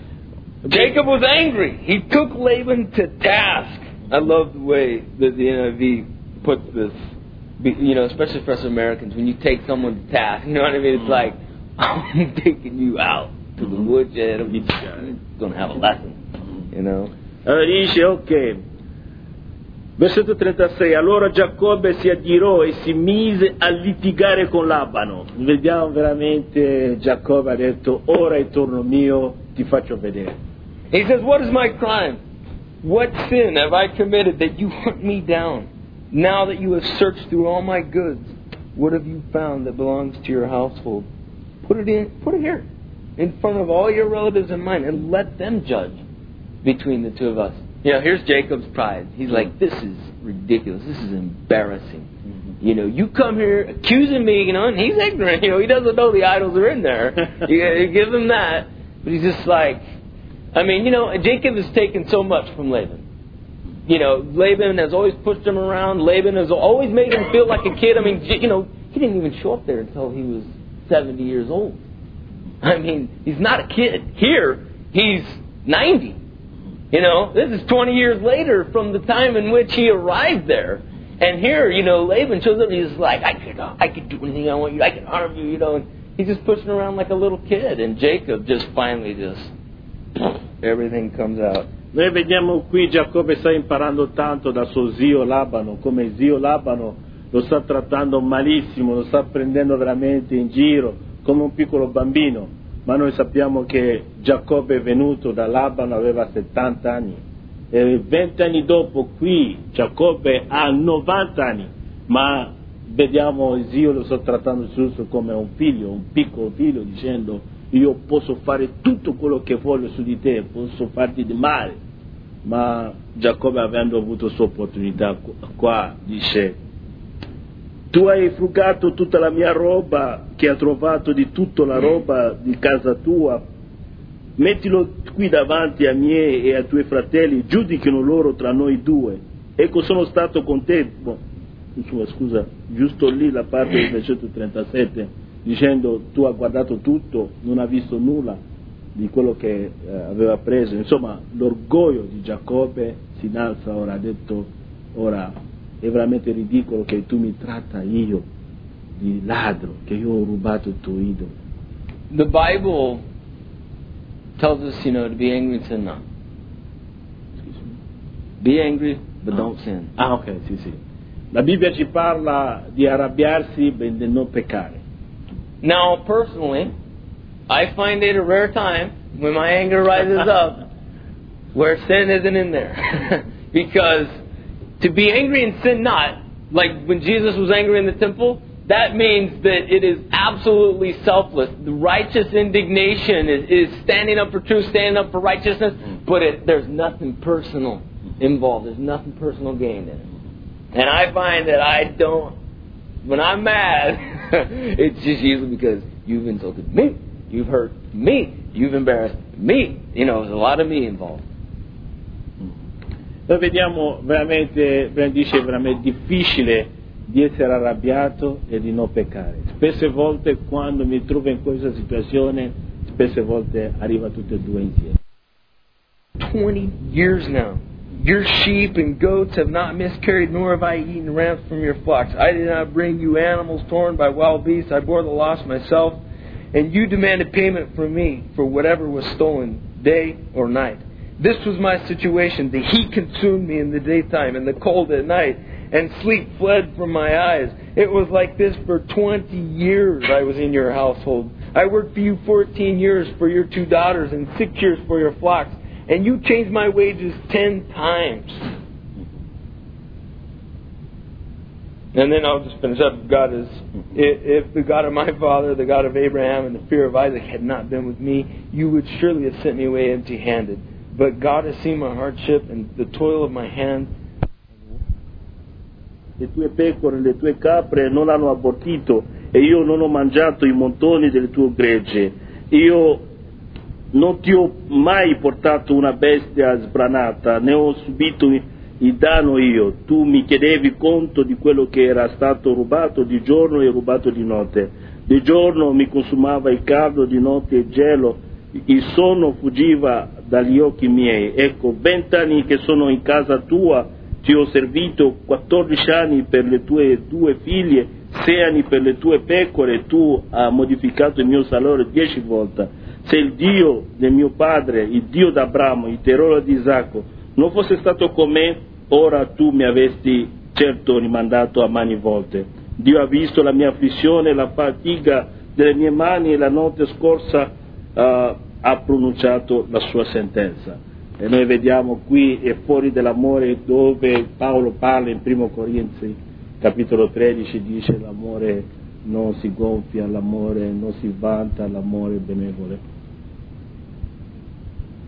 Jacob was angry. He took Laban to task. I love the way that the N I V puts this. You know, especially for us Americans, when you take someone to task, you know what I mean? It's like, I'm taking you out to the woodshed. I'm going to have a lesson, you know? Allora dice, ok, versetto trentasei, allora Giacobbe si adirò e si mise a litigare con Labano. Vediamo veramente, Giacobbe ha detto, ora è turno mio, ti faccio vedere. He says, what is my crime? What sin have I committed that you hunt me down? Now that you have searched through all my goods, what have you found that belongs to your household? Put it in, put it here, in front of all your relatives and mine, and let them judge between the two of us. You know, here's Jacob's pride. He's like, this is ridiculous. This is embarrassing. You know, you come here accusing me, you know, and he's ignorant. You know, he doesn't know the idols are in there. You, you give him that. But he's just like, I mean, you know, Jacob has taken so much from Laban. You know, Laban has always pushed him around. Laban has always made him feel like a kid. I mean, you know, he didn't even show up there until he was seventy years old. I mean, he's not a kid. Here, he's ninety. You know, this is twenty years later from the time in which he arrived there. And here, you know, Laban shows up and he's like, I could, I could do anything I want you. I can harm you, you know. And he's just pushing around like a little kid. And Jacob just finally just, everything comes out. Noi vediamo qui Giacobbe sta imparando tanto da suo zio Labano, come zio Labano lo sta trattando malissimo, lo sta prendendo veramente in giro come un piccolo bambino. Ma noi sappiamo che Giacobbe è venuto da Labano, aveva settanta anni. E venti anni dopo qui Giacobbe ha novanta anni, ma vediamo il zio lo sta trattando giusto come un figlio, un piccolo figlio, dicendo io posso fare tutto quello che voglio su di te, posso farti di male. Ma Giacobbe, avendo avuto sua opportunità qua, dice tu hai frugato tutta la mia roba che ha trovato, di tutta la roba di casa tua, mettilo qui davanti a me e ai tuoi fratelli, giudicano loro tra noi due. Ecco, sono stato con te, boh, scusa, giusto lì la parte del trecentotrentasette, dicendo tu hai guardato tutto, non ha visto nulla di quello che eh, aveva preso. Insomma, l'orgoglio di Giacobbe si innalza ora, ha detto ora è veramente ridicolo che tu mi tratta io di ladro, che io ho rubato il tuo idolo. The Bible tells us, you know, to be angry and sin not. Be angry, but don't sin. Ah, ok, sì, sì. La Bibbia ci parla di arrabbiarsi, ma di non peccare. Now, personally, I find it a rare time when my anger rises up where sin isn't in there. Because to be angry and sin not, like when Jesus was angry in the temple, that means that it is absolutely selfless. The righteous indignation is, is standing up for truth, standing up for righteousness, but it, there's nothing personal involved. There's nothing personal gained in it. And I find that I don't, when I'm mad, it's just usually because you've insulted me, you've hurt me, you've embarrassed me. You know, there's a lot of me involved. Noi vediamo veramente, dice, veramente difficile di essere arrabbiato e di non peccare. Spesse volte quando mi trovo in questa situazione, spesse volte arriva tutte e due insieme. Twenty years now, your sheep and goats have not miscarried, nor have I eaten rams from your flocks. I did not bring you animals torn by wild beasts. I bore the loss myself, and you demanded payment from me for whatever was stolen, day or night. This was my situation. The heat consumed me in the daytime, and the cold at night, and sleep fled from my eyes. It was like this for twenty years I was in your household. I worked for you fourteen years for your two daughters and six years for your flocks, and you changed my wages ten times. And then I'll just finish up. God is, if the God of my father, the God of Abraham, and the fear of Isaac had not been with me, you would surely have sent me away empty-handed. But God has seen my hardship and the toil of my hands. Le tue pecore, le tue capre non hanno abortito, e io non ho mangiato i montoni delle tue gregge. Io non ti ho mai portato una bestia sbranata, ne ho subito il danno io. Tu mi chiedevi conto di quello che era stato rubato di giorno e rubato di notte. Di giorno mi consumava il caldo, di notte il gelo, il sonno fuggiva dagli occhi miei. Ecco, vent'anni che sono in casa tua, ti ho servito, quattordici anni per le tue due figlie, sei anni per le tue pecore, tu hai modificato il mio salario dieci volte. Se il Dio del mio padre, il Dio d'Abramo, il terrore di Isacco, non fosse stato con me, ora tu mi avresti certo rimandato a mani volte. Dio ha visto la mia afflizione, la fatica delle mie mani, e la notte scorsa uh, ha pronunciato la sua sentenza. E noi vediamo qui, è fuori dell'amore, dove Paolo parla in primo Corinzi capitolo tredici, dice l'amore non si gonfia, l'amore non si vanta, l'amore è benevole.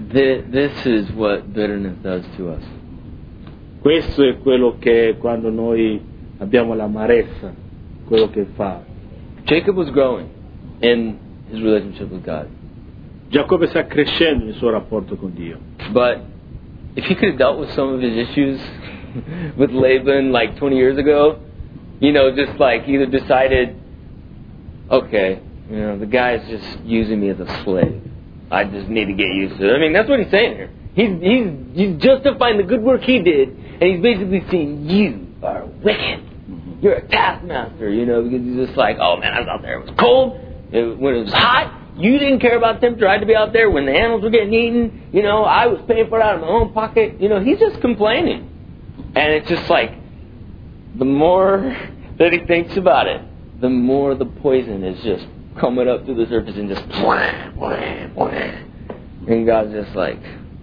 Th- this is what bitterness does to us. Questo è quello che quando noi abbiamo l'amarezza, quello che fa. Jacob was growing in his relationship with God. Giacobbe sta crescendo nel suo rapporto con Dio. But if he could have dealt with some of his issues with Laban like twenty years ago, you know, just like either decided, okay, you know, the guy's just using me as a slave. I just need to get used to it. I mean, that's what he's saying here. He's, he's, he's justifying the good work he did, and he's basically saying, you are wicked. You're a taskmaster, you know, because he's just like, oh man, I was out there. It was cold. It, when it was hot, you didn't care about temperature. I had to be out there when the animals were getting eaten. You know, I was paying for it out of my own pocket. You know, he's just complaining. And it's just like, the more that he thinks about it, the more the poison is just coming up to the surface and just wham, wham, wham. And God's just like,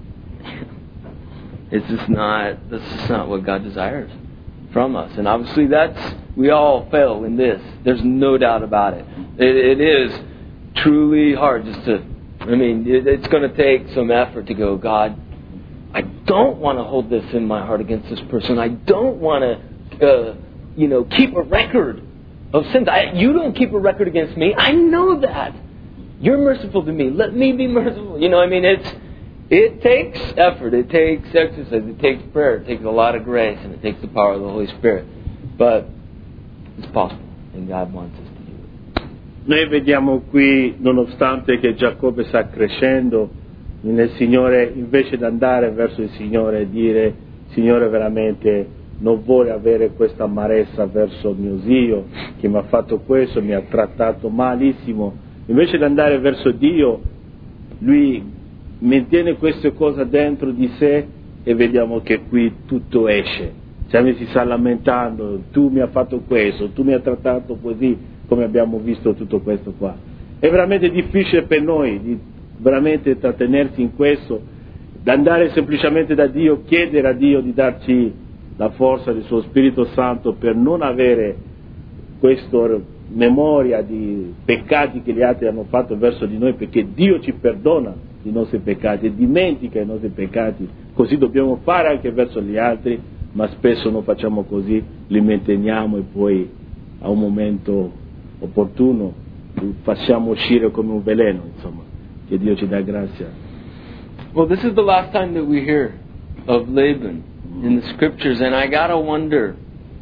it's just not, this is not what God desires from us. And obviously that's, we all fail in this. There's no doubt about it. It, it is truly hard just to, I mean, it, it's going to take some effort to go, God, I don't want to hold this in my heart against this person. I don't want to, uh, you know, keep a record of sins. I, you don't keep a record against me. I know that. You're merciful to me. Let me be merciful. You know, I mean, it's, it takes effort. It takes exercise. It takes prayer. It takes a lot of grace. And it takes the power of the Holy Spirit. But it's possible. And God wants us to do it. Noi vediamo qui, nonostante che Giacobbe sta crescendo nel Signore, invece di andare verso il Signore e dire, Signore, veramente non vuole avere questa amarezza verso mio zio che mi ha fatto questo, mi ha trattato malissimo, invece di andare verso Dio, lui mantiene queste cose dentro di sé e vediamo che qui tutto esce. Cioè si sta lamentando, tu mi hai fatto questo, tu mi hai trattato così, come abbiamo visto tutto questo qua. È veramente difficile per noi di veramente trattenersi in questo, di andare semplicemente da Dio, chiedere a Dio di darci la forza del suo Spirito Santo per non avere questa memoria di peccati che gli altri hanno fatto verso di noi, perché Dio ci perdona i nostri peccati e dimentica i nostri peccati. Così dobbiamo fare anche verso gli altri, ma spesso non facciamo così, li manteniamo e poi a un momento opportuno li facciamo uscire come un veleno, insomma. Che Dio ci dà grazia. Well, this is the last time that we hear of Laban in the scriptures, and I gotta wonder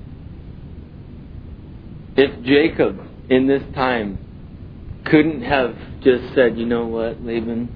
if Jacob in this time couldn't have just said, you know what, Laban,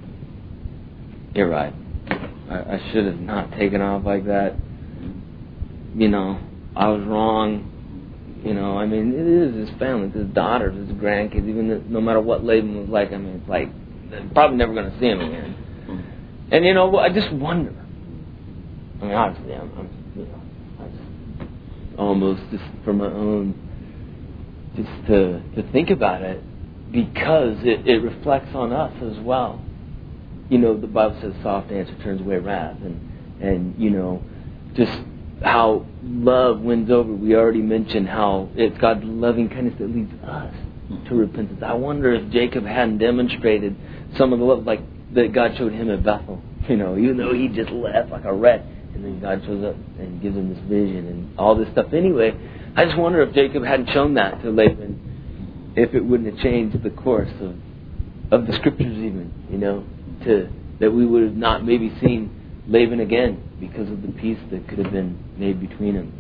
you're right. I, I should have not taken off like that. You know, I was wrong. You know, I mean, it is his family, it's his daughters, his grandkids, even the, no matter what Laban was like, I mean, it's like, they're probably never going to see him again. And, you know, I just wonder. I mean, obviously, I'm, I'm you know, I just almost just for my own, just to, to think about it, because it, it reflects on us as well. You know, the Bible says soft answer turns away wrath. And, and you know, just how love wins over. We already mentioned how it's God's loving kindness that leads us to repentance. I wonder if Jacob hadn't demonstrated some of the love like that God showed him at Bethel. You know, even though he just left like a wreck, and then God shows up and gives him this vision and all this stuff. Anyway, I just wonder if Jacob hadn't shown that to Laban, if it wouldn't have changed the course of of the scriptures, even, you know, to that we would have not maybe seen Laban again because of the peace that could have been made between them.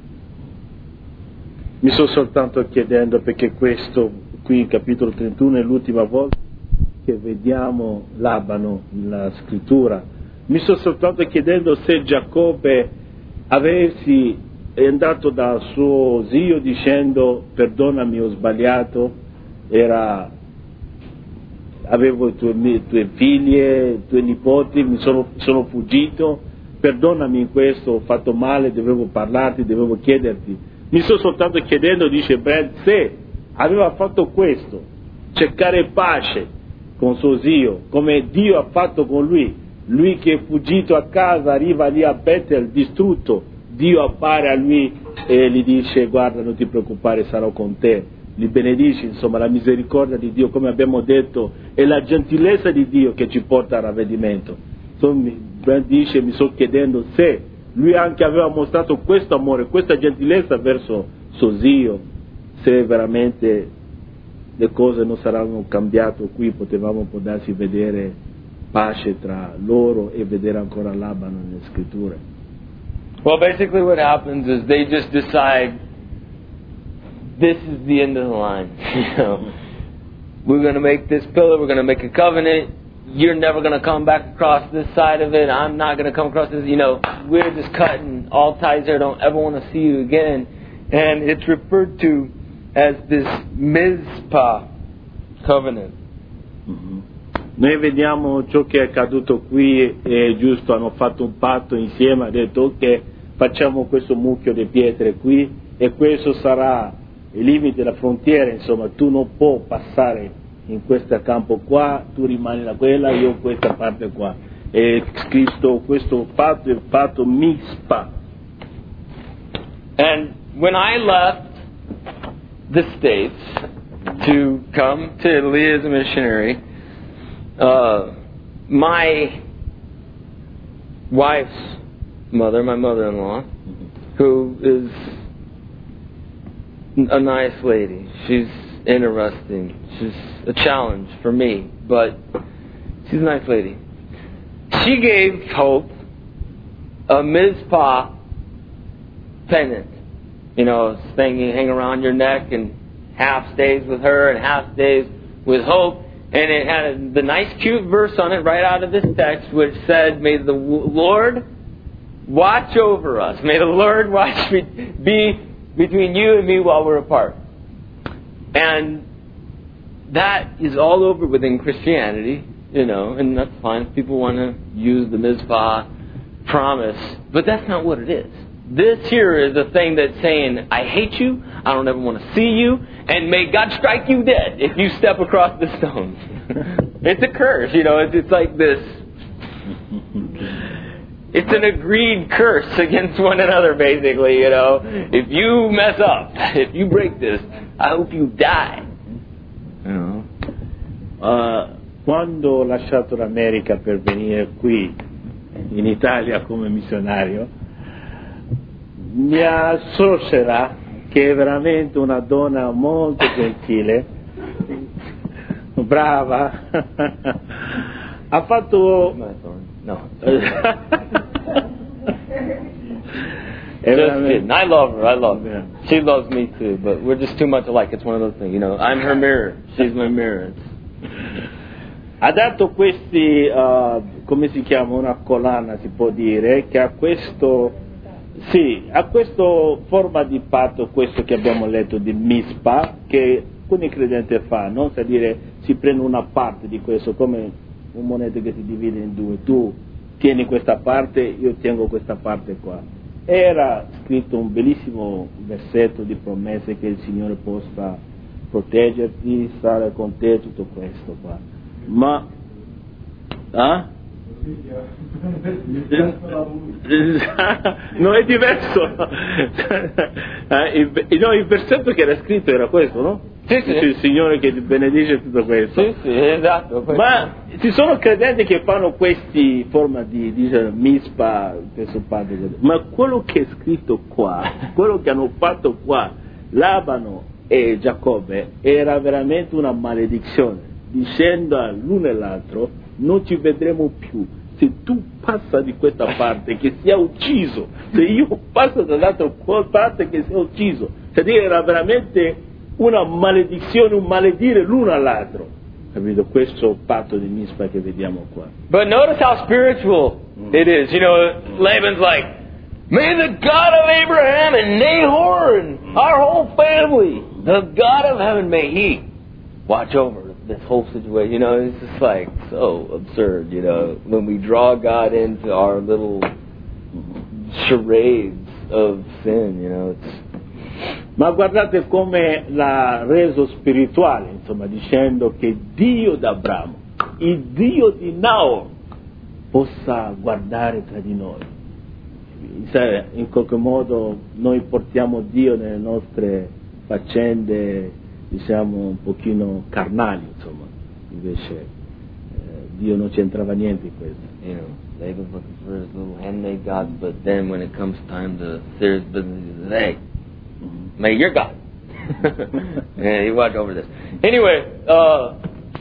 Mi sto soltanto chiedendo, perché questo qui in capitolo trentuno è l'ultima volta che vediamo Labano nella scrittura. Mi sto soltanto chiedendo se Giacobbe avessi è andato dal suo zio dicendo perdonami, ho sbagliato, era avevo i tuoi, i tuoi figli, i tuoi nipoti, mi sono, sono fuggito, perdonami in questo, ho fatto male, dovevo parlarti, dovevo chiederti. Mi sto soltanto chiedendo, dice Brad, se aveva fatto questo, cercare pace con suo zio, come Dio ha fatto con lui, lui che è fuggito a casa, arriva lì a Betel distrutto, Dio appare a lui e gli dice guarda, non ti preoccupare, sarò con te, li benedice. Insomma, la misericordia di Dio, come abbiamo detto, è la gentilezza di Dio che ci porta al ravvedimento. So, mi, Brent dice, mi sto chiedendo se lui anche aveva mostrato questo amore, questa gentilezza verso suo zio, se veramente le cose non saranno cambiate qui, potevamo può darsi vedere pace tra loro e vedere ancora Labano nelle scritture. Well, basically what happens is they just decide this is the end of the line. You know, we're going to make this pillar, we're going to make a covenant. You're never going to come back across this side of it. I'm not going to come across this. You know, we're just cutting all ties there. Don't ever want to see you again. And it's referred to as this Mizpah covenant. Mm-hmm. Noi vediamo ciò che è accaduto qui, è giusto, hanno fatto un patto insieme, ha detto ok, facciamo questo mucchio di pietre qui e questo sarà il limite, la frontiera, insomma, tu non puoi passare in questo campo qua, tu rimani da quella, io questa parte qua. È scritto questo patto, il patto Mizpah. And when I left the States to come to Italy as a missionary, uh, my wife's mother, my mother-in-law, who is a nice lady, she's interesting, she's a challenge for me, but she's a nice lady. She gave Hope a Mizpah pendant, you know, thing you hang around your neck, and half stays with her and half stays with Hope. And it had the nice, cute verse on it right out of this text, which said, "May the Lord watch over us. May the Lord watch be, be between you and me while we're apart." And that is all over within Christianity, you know, and that's fine if people want to use the Mizpah promise, but that's not what it is. This here is a thing that's saying, I hate you, I don't ever want to see you, and may God strike you dead if you step across the stones. It's a curse, you know, it's, it's like this. It's an agreed curse against one another, basically, you know. If you mess up, if you break this, I hope you die. You know. Uh, quando ho lasciato l'America per venire qui, in Italia, come missionario, mia suocera, che è veramente una donna molto gentile, brava, ha fatto... No. Just kidding. I love her, I love her. She loves me too, but we're just too much alike. It's one of those things, you know. I'm her mirror, she's my mirror. Ha dato questi, uh, come si chiama, una collana si può dire, che ha questo... Sì, ha questa forma di patto, questo che abbiamo letto di Mizpah, che alcuni credenti fanno, cioè dire si prende una parte di questo, come un moneta che si divide in due, tu tieni questa parte, io tengo questa parte qua. Era scritto un bellissimo versetto di promesse che il Signore possa proteggerti, stare con te, tutto questo qua. Ma, ah? No, è diverso. il, no, il versetto che era scritto era questo, no? Sì, sì. Il Signore che ti benedice tutto questo. Sì, sì, esatto. Ma ci sono credenti che fanno questi forma di, di Mizpah, questo padre. Ma quello che è scritto qua, quello che hanno fatto qua, Labano e Giacobbe, era veramente una maledizione, dicendo all'uno e l'altro: non ci vedremo più. Se tu passa di questa parte che sia ucciso, se io passo dall'altra parte che sia ucciso, cioè era veramente una maledizione, un maledire l'uno all'altro. Capito? Questo patto di Mizpah che vediamo qua. But notice how spiritual mm. it is. You know, Laban's like, may the God of Abraham and Nahor and our whole family, the God of heaven, may He watch over this whole situation. You know, it's just like so absurd, you know, when we draw God into our little charades of sin, you know. It's... Ma guardate come l'ha reso spirituale, insomma, dicendo che Dio d'Abramo, il Dio di Nahor, possa guardare tra di noi. In qualche modo noi portiamo Dio nelle nostre faccende, diciamo un pochino carnali, insomma, invece eh, Dio non c'entrava niente in questo. You know, Laban's looking for his little handmade gods, but then when it comes time to serious business, he says, hey, make your God. Yeah, you watch over this. Anyway, uh,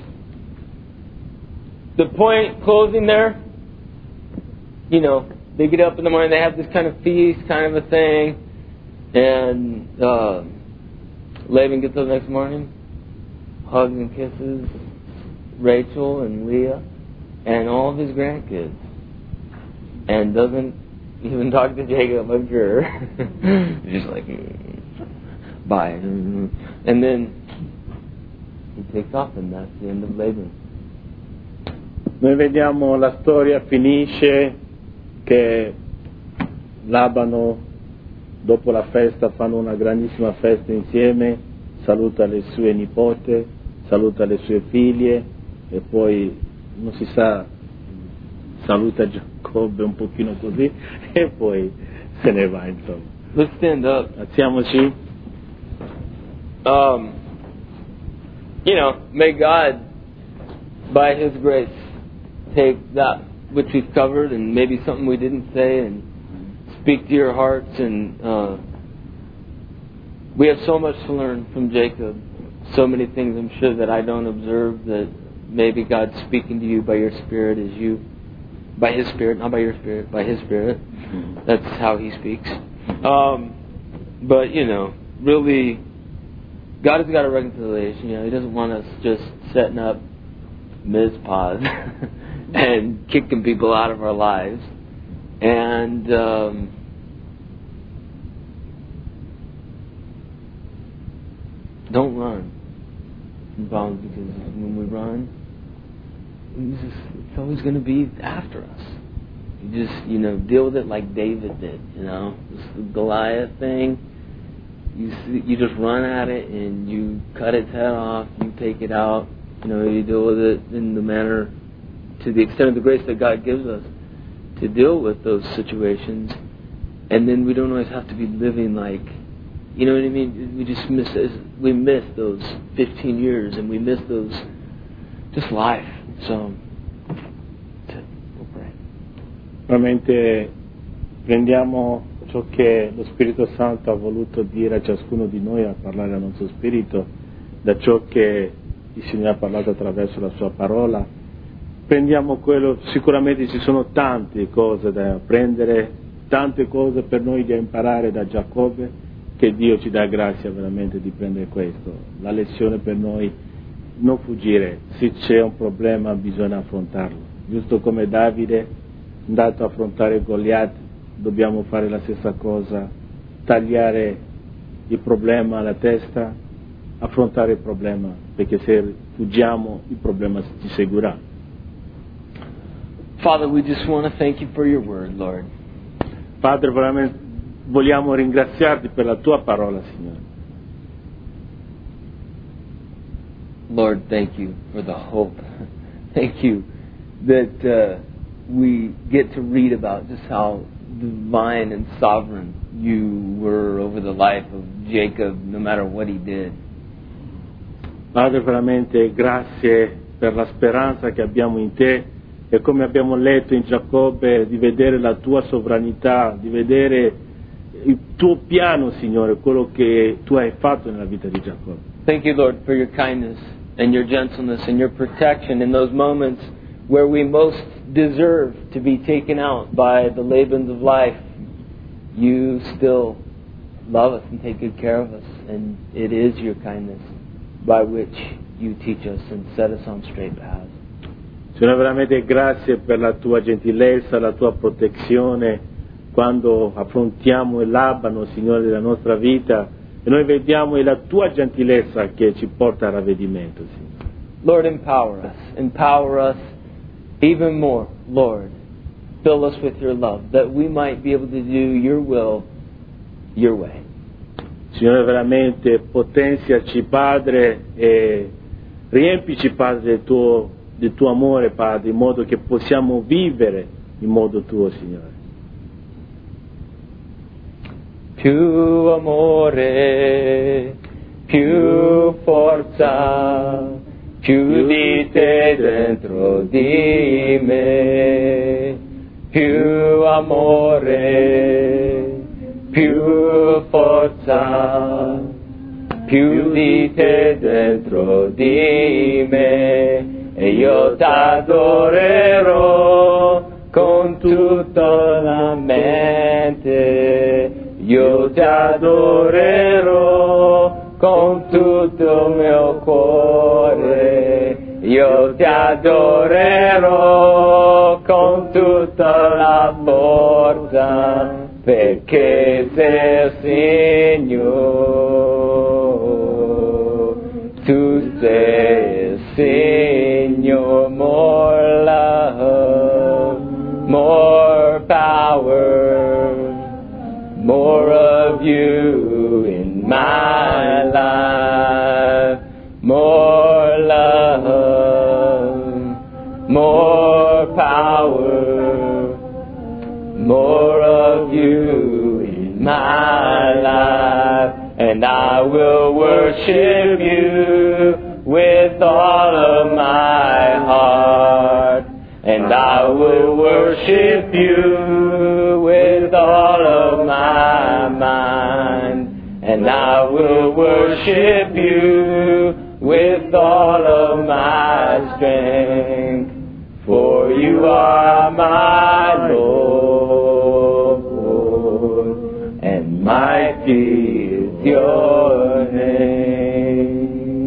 the point closing there, you know, they get up in the morning, they have this kind of feast, kind of a thing, and uh, Laban gets up the next morning, hugs and kisses Rachel and Leah and all of his grandkids, and doesn't even talk to Jacob, I'm sure. He's just like, bye. And then he takes off, and that's the end of Laban. Noi vediamo la storia finisce che Labano dopo la festa fanno una grandissima festa insieme, saluta le sue nipote, saluta le sue figlie e poi non si sa, saluta Giacobbe un pochino così e poi se ne va, insomma. Let's stand up. Alziamoci. Um, you know, may God, by His grace, take that which we've covered and maybe something we didn't say and speak to your hearts. And uh, we have so much to learn from Jacob. So many things I'm sure that I don't observe, that maybe God's speaking to you by your Spirit as you, by His Spirit, not by your Spirit, by His Spirit. That's how He speaks. Um, but, you know, really, God has got a reconciliation. You know, He doesn't want us just setting up Mizpahs and kicking people out of our lives. And um, don't run from problems, because when we run, it's, just, it's always going to be after us. You just, you know, deal with it like David did. You know, this Goliath thing. You see, you just run at it and you cut its head off. You take it out. You know, you deal with it in the manner, to the extent of the grace that God gives us to deal with those situations. And then we don't always have to be living like, you know what I mean? We just miss we miss those fifteen years, and we miss those, just life. So, we'll pray. Veramente prendiamo ciò che lo Spirito Santo ha voluto dire a ciascuno di noi, a parlare al nostro spirito, da ciò che il Signore ha parlato attraverso la sua parola. Prendiamo quello, sicuramente ci sono tante cose da apprendere, tante cose per noi da imparare da Giacobbe, che Dio ci dà grazia veramente di prendere questo. La lezione per noi, non fuggire, se c'è un problema bisogna affrontarlo, giusto come Davide è andato a affrontare Goliat, dobbiamo fare la stessa cosa, tagliare il problema alla testa, affrontare il problema, perché se fuggiamo il problema ci seguirà. Father, we just want to thank you for your word, Lord. Padre, veramente vogliamo ringraziarti per la tua parola, Signore. Lord, thank you for the hope. Thank you that uh, we get to read about just how divine and sovereign you were over the life of Jacob, no matter what he did. Padre, veramente grazie per la speranza che abbiamo in te, e come abbiamo letto in Giacobbe, di vedere la tua sovranità, di vedere il tuo piano, Signore, quello che tu hai fatto nella vita di Giacobbe. Thank you, Lord, for your kindness and your gentleness and your protection in those moments where we most deserve to be taken out by the Labans of life. You still love us and take good care of us, and it is your kindness by which you teach us and set us on straight paths. Signore, veramente grazie per la tua gentilezza, la tua protezione quando affrontiamo il Labano, Signore, della nostra vita, e noi vediamo la tua gentilezza che ci porta al ravvedimento, Signore. Lord, empower us. Empower us even more, Lord. Fill us with your love, that we might be able to do your will, your way. Signore, veramente potenziaci, Padre, e riempici, Padre, del tuo, del tuo amore, Padre, in modo che possiamo vivere in modo tuo, Signore. Più amore, più forza, più di te dentro di me, più amore, più forza, più di te dentro di me, e io t'adorerò con tutta la mente, io t'adorerò con tutto il mio cuore, io ti adorerò con tutta la forza, perché sei il Signore, tu sei il Signore. More love, more power, more of you in my life, more love, more power, more of you in my life, and I will worship you with all of my heart, and I will worship you with all of my mind, and I will worship you with all of my strength, for you are my Lord, and mighty is your name.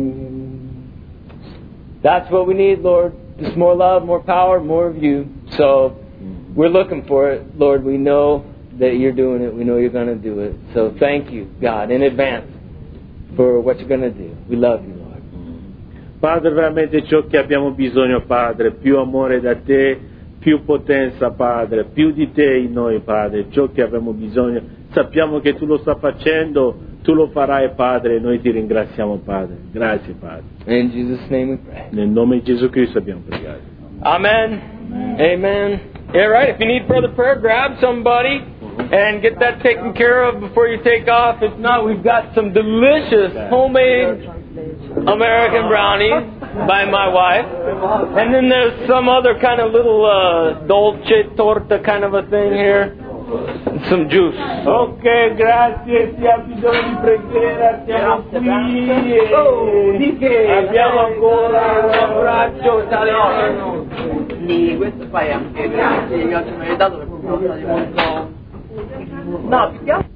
That's what we need, Lord. Just more love, more power, more of you. So we're looking for it, Lord. We know that you're doing it. We know you're going to do it. So thank you, God, in advance for what you're going to do. We love you, Lord. Padre, veramente ciò che abbiamo bisogno, Padre, più amore da te, più potenza, Padre, più di te in noi, Padre, ciò che abbiamo bisogno. Sappiamo che tu lo stai facendo, tu lo farai, Padre, e noi ti ringraziamo, Padre. Grazie, Padre. In Jesus' name we pray. Nel nome di Gesù Cristo abbiamo pregato. Amen. Amen. Yeah, right. If you need further prayer, grab somebody and get that taken care of before you take off. If not, we've got some delicious homemade American brownies by my wife. And then there's some other kind of little uh, dolce torta kind of a thing here. And some juice. Ok, grazie, se ha bisogno di preghiera, siamo qui. Oh, di che? Abbiamo ancora un abbraccio italiano. Sì, questo fai anche grazie, io ci ho dato perché sono stati molto... No, più che altro